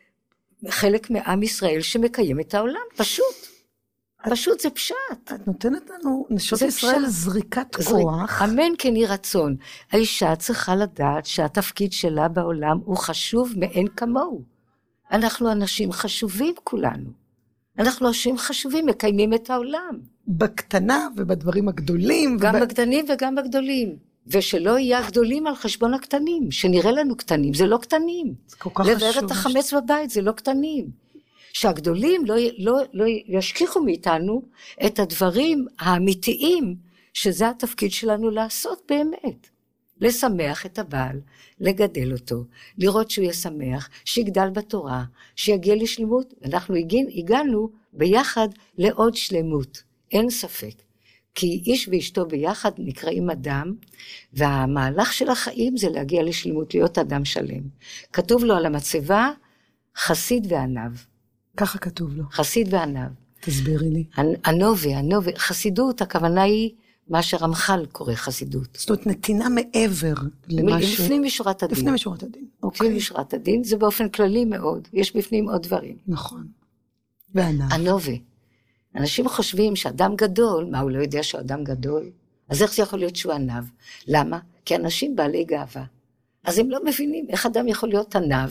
חלק מעם ישראל שמקיים את העולם, פשוט. פשוט זה פשט. את נותנת לנו, נשות ישראל, זריקת כוח. אמן כן יהי רצון. האישה צריכה לדעת שהתפקיד שלה בעולם הוא חשוב מאין כמוהו. אנחנו אנשים חשובים כולנו. אנחנו אנשים חשובים, מקיימים את העולם. בקטנה ובדברים הגדולים. גם בקטנים וגם בגדולים. ושלא יהיה גדולים על חשבון הקטנים, שנראה לנו קטנים, זה לא קטנים. זה כל כך חשוב. לבאר את החמץ בבית, זה לא קטנים. שהגדולים לא, לא, לא ישכיחו מאיתנו את הדברים האמיתיים, שזה התפקיד שלנו לעשות באמת. לשמח את הבעל, לגדל אותו, לראות שהוא ישמח, שיגדל בתורה, שיגיע לשלמות. אנחנו הגענו ביחד לעוד שלמות, אין ספק. כי איש ואשתו ביחד נקראים אדם, והמהלך של החיים זה להגיע לשלמות, להיות אדם שלם. כתוב לו על המצבה, חסיד וענב. ככה כתוב לו. חסיד וענב. תסבירי לי. ענובי, ענובי. חסידות, הכוונה היא מה שרמח"ל קורא חסידות. זאת אומרת, נתינה מעבר למה ש... לפנים משורת הדין. לפנים משורת הדין, אוקיי. לפנים משורת הדין, זה באופן כללי מאוד. יש בפנים עוד דברים. נכון. וענב. ענובי. אנשים חושבים שאדם גדול, מה הוא לא יודע שהוא אדם גדול? אז איך זה יכול להיות שהוא ענב? למה? כי אנשים בעלי גאווה. אז הם לא מבינים איך אדם יכול להיות ענב,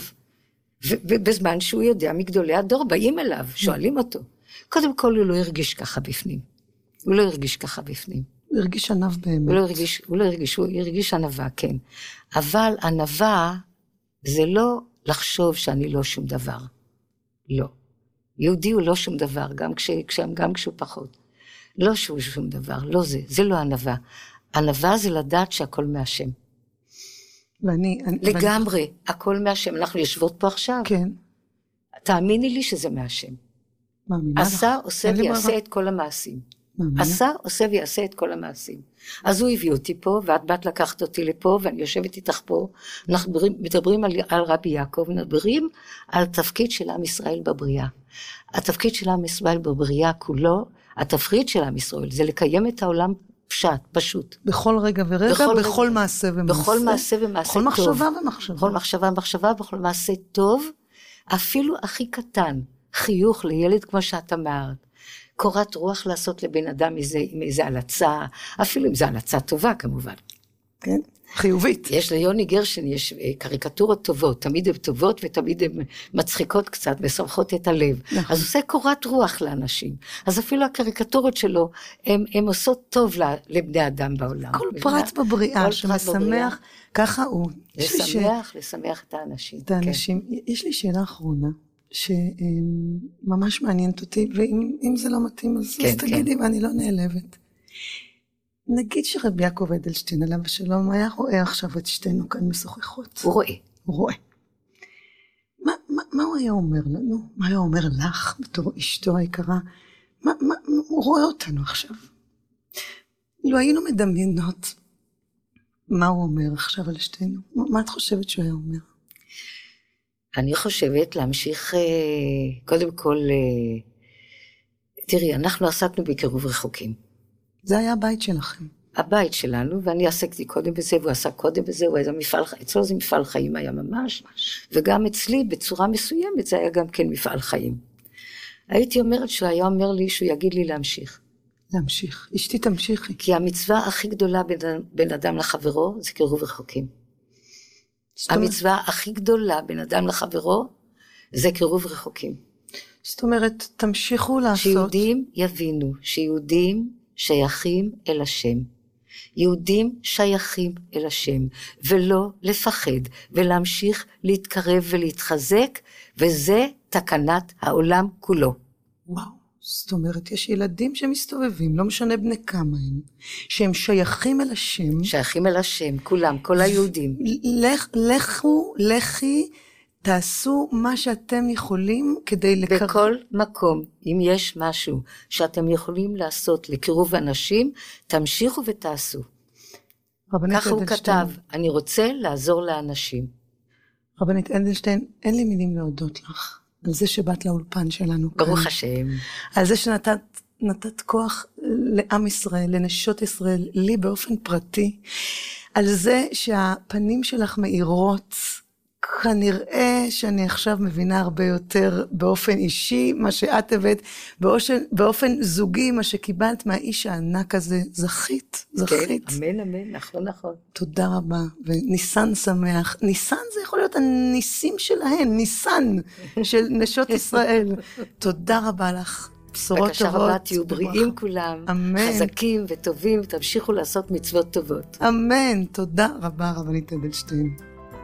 ובזמן שהוא יודע מגדולי הדור, באים אליו, שואלים אותו. קודם כל הוא לא הרגיש ככה בפנים. הוא לא הרגיש ככה בפנים. הוא הרגיש ענב באמת. הוא לא הרגיש, הוא לא הרגיש, הוא הרגיש ענבה, כן. אבל ענבה זה לא לחשוב שאני לא שום דבר. לא. יהודי הוא לא שום דבר, גם, כש, גם כשהוא פחות. לא שהוא שום דבר, לא זה, זה לא ענווה. ענווה זה לדעת שהכל מהשם. ואני... לגמרי, ואני... הכל מהשם. אנחנו יושבות פה עכשיו. כן. תאמיני לי שזה מהשם. מאמינה לך. עשה, עושה ויעשה את כל המעשים. עשה, עושה ויעשה את כל המעשים. אז הוא הביא אותי פה, ואת באת לקחת אותי לפה, ואני יושבת איתך פה, אנחנו מדברים, מדברים על, על רבי יעקב, מדברים על התפקיד של עם ישראל בבריאה. התפקיד של עם ישראל בבריאה כולו, התפקיד של עם ישראל, זה לקיים את העולם פשט, פשוט. בכל רגע ורגע, בכל, בכל רגע, מעשה ומעשה. בכל מעשה ומעשה בכל טוב. מחשבה ומחשבה. בכל מחשבה ומחשבה, בכל מעשה טוב, אפילו הכי קטן, חיוך לילד כמו שאת אמרת. קורת רוח לעשות לבן אדם איזה, עם איזה הלצה, אפילו אם זה הלצה טובה כמובן. כן, חיובית. יש ליוני גרשן, יש קריקטורות טובות, תמיד הן טובות ותמיד הן מצחיקות קצת, ושמחות את הלב. נכון. אז עושה קורת רוח לאנשים. אז אפילו הקריקטורות שלו, הן עושות טוב לבני אדם בעולם. כל פרט בבריאה שמשמח, ככה הוא. לשמח, ש... לשמח את האנשים. את האנשים. כן. יש לי שאלה אחרונה. שממש מעניינת אותי, ואם זה לא מתאים, אז, כן, אז תגידי, כן. ואני לא נעלבת. נגיד שרבי יעקב אדלשטיין עליו השלום, היה רואה עכשיו את שתינו כאן משוחחות. הוא רואה. הוא רואה. מה, מה, מה הוא היה אומר לנו? מה היה אומר לך, בתור אשתו היקרה? מה, מה, הוא רואה אותנו עכשיו. לא היינו מדמיינות מה הוא אומר עכשיו על שתינו. מה, מה את חושבת שהוא היה אומר? אני חושבת להמשיך, קודם כל, תראי, אנחנו עסקנו בקירוב רחוקים. זה היה הבית שלכם. הבית שלנו, ואני עסקתי קודם בזה, והוא עסק קודם בזה, הוא היה מפעל, אצלו זה מפעל חיים היה ממש, וגם אצלי בצורה מסוימת זה היה גם כן מפעל חיים. הייתי אומרת שהוא היה אומר לי, שהוא יגיד לי להמשיך. להמשיך, אשתי תמשיכי. כי המצווה הכי גדולה בין, בין אדם לחברו, זה קירוב רחוקים. המצווה הכי גדולה בין אדם לחברו, זה קירוב רחוקים. זאת אומרת, תמשיכו לעשות. שיהודים יבינו, שיהודים שייכים אל השם. יהודים שייכים אל השם, ולא לפחד, ולהמשיך להתקרב ולהתחזק, וזה תקנת העולם כולו. וואו. זאת אומרת, יש ילדים שמסתובבים, לא משנה בני כמה הם, שהם שייכים אל השם. שייכים אל השם, כולם, כל היהודים. לך, לכו, לכי, תעשו מה שאתם יכולים כדי לקרב. בכל מקום, אם יש משהו שאתם יכולים לעשות לקירוב אנשים, תמשיכו ותעשו. ככה הוא כתב, אני רוצה לעזור לאנשים. רבנית אדלשטיין, אין לי מילים להודות לך. על זה שבאת לאולפן שלנו. ברוך כאן. השם. על זה שנתת נתת כוח לעם ישראל, לנשות ישראל, לי באופן פרטי. על זה שהפנים שלך מאירות, כנראה שאני עכשיו מבינה הרבה יותר באופן אישי, מה שאת הבאת, באופן, באופן זוגי, מה שקיבלת מהאיש הענק הזה, זכית, זכית. כן, אמן, אמן, נכון, נכון. תודה רבה, וניסן שמח. ניסן זה יכול להיות הניסים שלהן, ניסן של נשות ישראל. תודה רבה לך. בשורות בקשה טובות. רבה, תהיו בריאים כולם, אמן. חזקים וטובים, ותמשיכו לעשות מצוות טובות. אמן, תודה רבה, רבנית אדלשטיין.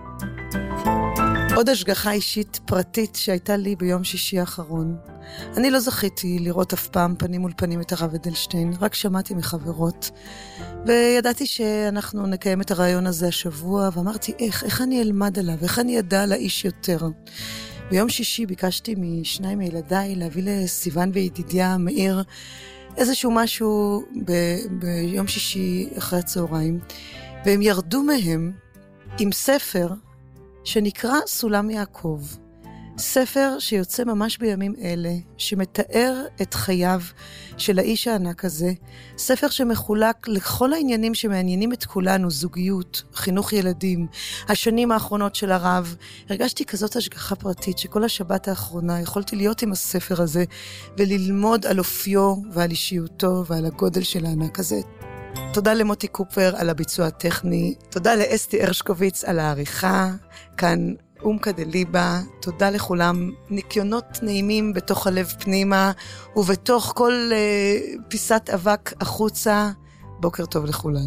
עוד השגחה אישית פרטית שהייתה לי ביום שישי האחרון. אני לא זכיתי לראות אף פעם פנים מול פנים את הרב אדלשטיין, רק שמעתי מחברות, וידעתי שאנחנו נקיים את הרעיון הזה השבוע, ואמרתי איך, איך אני אלמד עליו, איך אני ידע על האיש יותר. ביום שישי ביקשתי משניים מילדיי להביא לסיוון וידידיה מאיר איזשהו משהו ב- ביום שישי אחרי הצהריים, והם ירדו מהם עם ספר שנקרא סולם יעקב. ספר שיוצא ממש בימים אלה, שמתאר את חייו של האיש הענק הזה. ספר שמחולק לכל העניינים שמעניינים את כולנו, זוגיות, חינוך ילדים, השנים האחרונות של הרב. הרגשתי כזאת השגחה פרטית שכל השבת האחרונה יכולתי להיות עם הספר הזה וללמוד על אופיו ועל אישיותו ועל הגודל של הענק הזה. תודה למוטי קופר על הביצוע הטכני, תודה לאסתי הרשקוביץ על העריכה, כאן אומקה דליבה, תודה לכולם, ניקיונות נעימים בתוך הלב פנימה, ובתוך כל uh, פיסת אבק החוצה, בוקר טוב לכולן.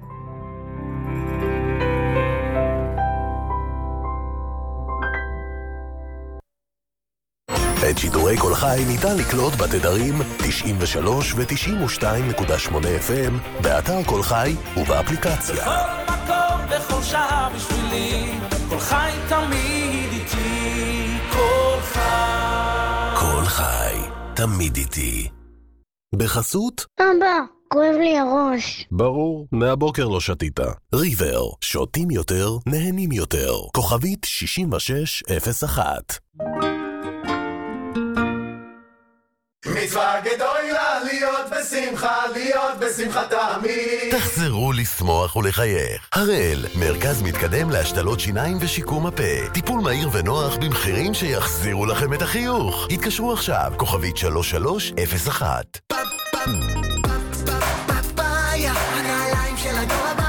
את שידורי כל חי ניתן לקלוט בתדרים תשעים ושלוש ו-תשעים ושתיים נקודה שמונה אף אם, באתר כל חי ובאפליקציה. בכל מקום, בכל שעה בשבילי, כל חי תמיד איתי, כל חי. כל חי, תמיד איתי. בחסות? אבא, כואב לי הראש. ברור, מהבוקר לא שתית. ריבר, שותים יותר, נהנים יותר. כוכבית שישים ושש אפס אחת. מצווה גדולה להיות בשמחה, להיות בשמחה תמיד. תחזרו לשמוח ולחייך. הראל, מרכז מתקדם להשתלות שיניים ושיקום הפה. טיפול מהיר ונוח במחירים שיחזירו לכם את החיוך. התקשרו עכשיו, כוכבית שלוש שלוש אפס אחת. פאפאיה, הנעליים של הדור הבא.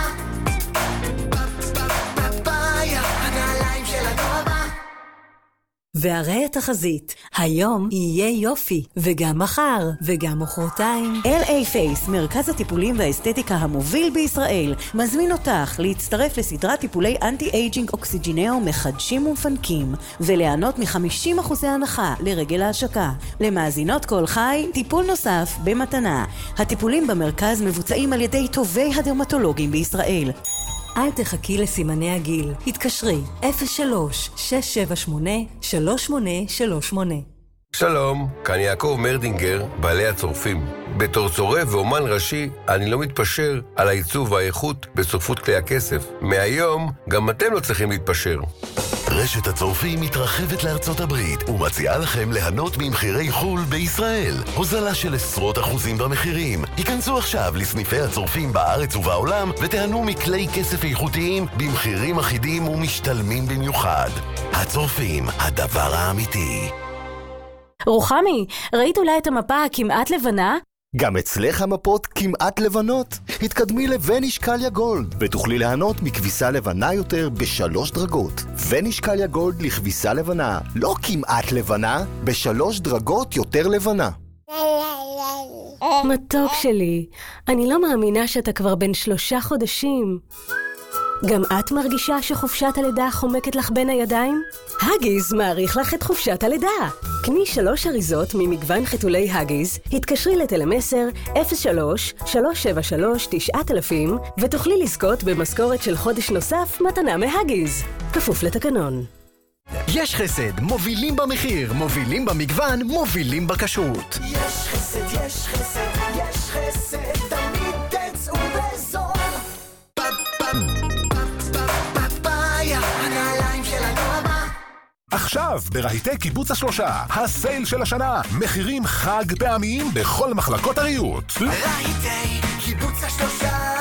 פאפאיה, הנעליים של הדור הבא. והרי התחזית, היום יהיה יופי, וגם מחר, וגם מחרתיים. אל איי Face, מרכז הטיפולים והאסתטיקה המוביל בישראל, מזמין אותך להצטרף לסדרת טיפולי אנטי-אייג'ינג אוקסיג'ינאו מחדשים ומפנקים, וליהנות מ-חמישים אחוז הנחה לרגל ההשקה. למאזינות כל חי, טיפול נוסף במתנה. הטיפולים במרכז מבוצעים על ידי טובי הדרמטולוגים בישראל. אל תחכי לסימני הגיל. התקשרי אפס שלוש שש שבע שמונה שלוש שמונה שלוש שמונה. שלום, כאן יעקב מרדינגר, בעלי הצורפים. בתור צורף ואומן ראשי, אני לא מתפשר על העיצוב והאיכות בצורפות כלי הכסף. מהיום, גם אתם לא צריכים להתפשר. רשת הצורפים מתרחבת לארצות הברית ומציעה לכם ליהנות ממחירי חול בישראל. הוזלה של עשרות אחוזים במחירים. היכנסו עכשיו לסניפי הצורפים בארץ ובעולם ותיהנו מכלי כסף איכותיים במחירים אחידים ומשתלמים במיוחד. הצורפים, הדבר האמיתי. רוחמי, ראית אולי את המפה הכמעט לבנה? גם אצלך המפות כמעט לבנות. התקדמי לווניש קליה גולד ותוכלי ליהנות מכביסה לבנה יותר בשלוש דרגות. ווניש קליה גולד לכביסה לבנה, לא כמעט לבנה, בשלוש דרגות יותר לבנה. מתוק שלי, אני לא מאמינה שאתה כבר בן שלושה חודשים. גם את מרגישה שחופשת הלידה חומקת לך בין הידיים? הגיז מעריך לך את חופשת הלידה. קני שלוש אריזות ממגוון חיתולי הגיז, התקשרי לטלמסר אפס שלוש שלוש שבע שלוש תשע אלפים ותוכלי לזכות במשכורת של חודש נוסף מתנה מהגיז. כפוף לתקנון. יש חסד, מובילים במחיר, מובילים במגוון, מובילים בכשרות. יש חסד, יש חסד, יש חסד, תמיד תצאו בזול. פאפאיה, הנעליים של הדור הבא. עכשיו, ברהיטי קיבוץ השלושה, הסייל של השנה, מחירים חג פעמיים בכל מחלקות הריהוט. רהיטי קיבוץ השלושה.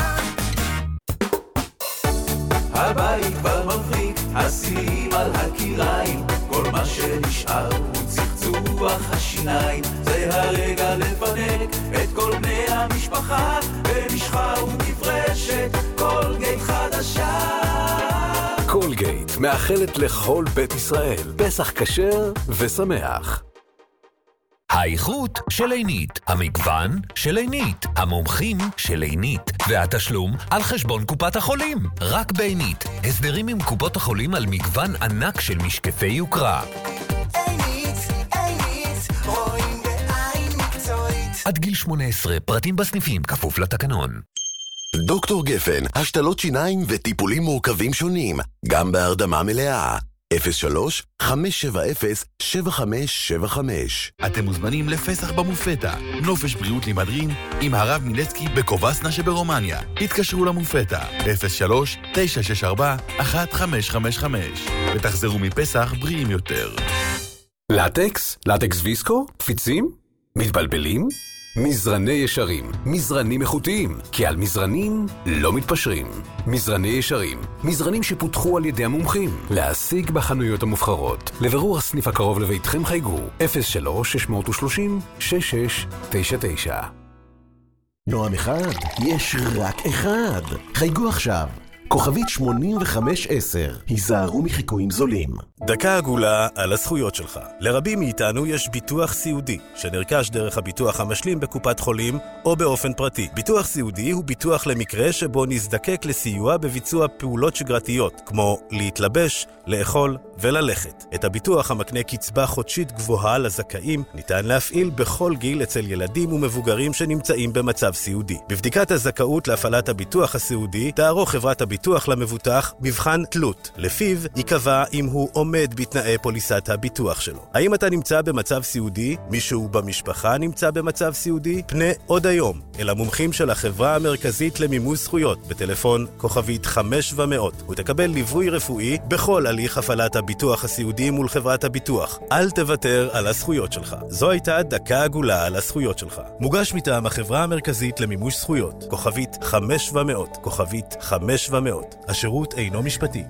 הבית כבר מבריק, השיאים על הקיריים, כל מה שנשאר הוא צחצוח השיניים. זה הרגע לפנק את כל בני המשפחה, במשחה ומברשת קולגייט חדשה. קולגייט מאחלת לכל בית ישראל פסח כשר ושמח. האיכות של עינית, המגוון של עינית, המומחים של עינית, והתשלום על חשבון קופת החולים. רק בעינית, הסדרים עם קופות החולים על מגוון ענק של משקפי יוקרה. עינית, עינית, רואים בעין מקצועית. עד גיל שמונה עשרה, פרטים בסניפים, כפוף לתקנון. דוקטור גפן, השתלות שיניים וטיפולים מורכבים שונים, גם בהרדמה מלאה. אפס שלוש חמש שבע אפס שבע חמש שבע חמש. אתם מוזמנים לפסח במופתה, נופש בריאות לימדרין עם הרב מילצקי בקובסנה שברומניה. התקשרו למופתה אפס שלוש תשע שש ארבע אחת חמש חמש חמש ותחזרו מפסח בריאים יותר. לטקס? לטקס ויסקו? קפיצים? מתבלבלים? מזרני ישרים, מזרנים איכותיים, כי על מזרנים לא מתפשרים. מזרני ישרים, מזרנים שפותחו על ידי המומחים, להשיג בחנויות המובחרות. לבירור הסניף הקרוב לביתכם חייגו אפס שלוש שש שלוש שש שש תשע תשע. נועם אחד, יש רק אחד. חייגו עכשיו. כוכבית שמונים וחמש עשר. היזהרו מחיקויים זולים. דקה עגולה על הזכויות שלך. לרבים מאיתנו יש ביטוח סיעודי, שנרכש דרך הביטוח המשלים בקופת חולים או באופן פרטי. ביטוח סיעודי הוא ביטוח למקרה שבו נזדקק לסיוע בביצוע פעולות שגרתיות, כמו להתלבש, לאכול וללכת. את הביטוח המקנה קצבה חודשית גבוהה לזכאים ניתן להפעיל בכל גיל אצל ילדים ומבוגרים שנמצאים במצב סיעודי. בבדיקת הזכאות להפעלת הביטוח הסיעודי תערוך חברת הביטוח הביטוח למבוטח מבחן תלות, לפיו ייקבע אם הוא עומד בתנאי פוליסת הביטוח שלו. האם אתה נמצא במצב סיעודי? מישהו במשפחה נמצא במצב סיעודי? פנה עוד היום אל המומחים של החברה המרכזית למימוש זכויות בטלפון כוכבית חמש ומאות ותקבל ליווי רפואי בכל הליך הפעלת הביטוח הסיעודי מול חברת הביטוח. אל תוותר על הזכויות שלך. זו הייתה דקה עגולה על הזכויות שלך. מוגש מטעם החברה המרכזית למימוש זכויות, כוכבית חמש ומאות, כוכבית חמש ומאות. השירות אינו משפטי.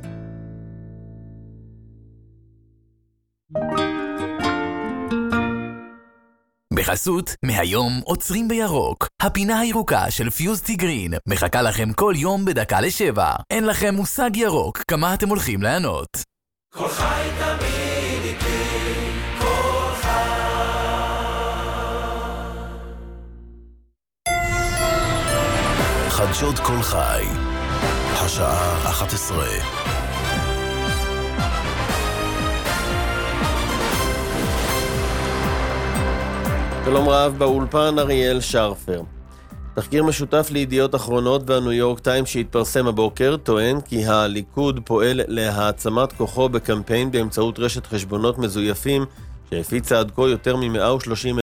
בחסות, מהיום עוצרים בירוק. הפינה הירוקה של פיוזטי גרין מחכה לכם כל יום בדקה לשבע. אין לכם מושג ירוק כמה אתם הולכים לענות. כל חי תמיד איתי, כל חי. חדשות כל חי, השעה אחת עשרה. שלום רב, באולפן אריאל שרפר. תחקיר משותף לידיעות אחרונות והניו יורק טיימס שהתפרסם הבוקר טוען כי הליכוד פועל להעצמת כוחו בקמפיין באמצעות רשת חשבונות מזויפים שהפיצה עד כה יותר מ-מאה ושלושים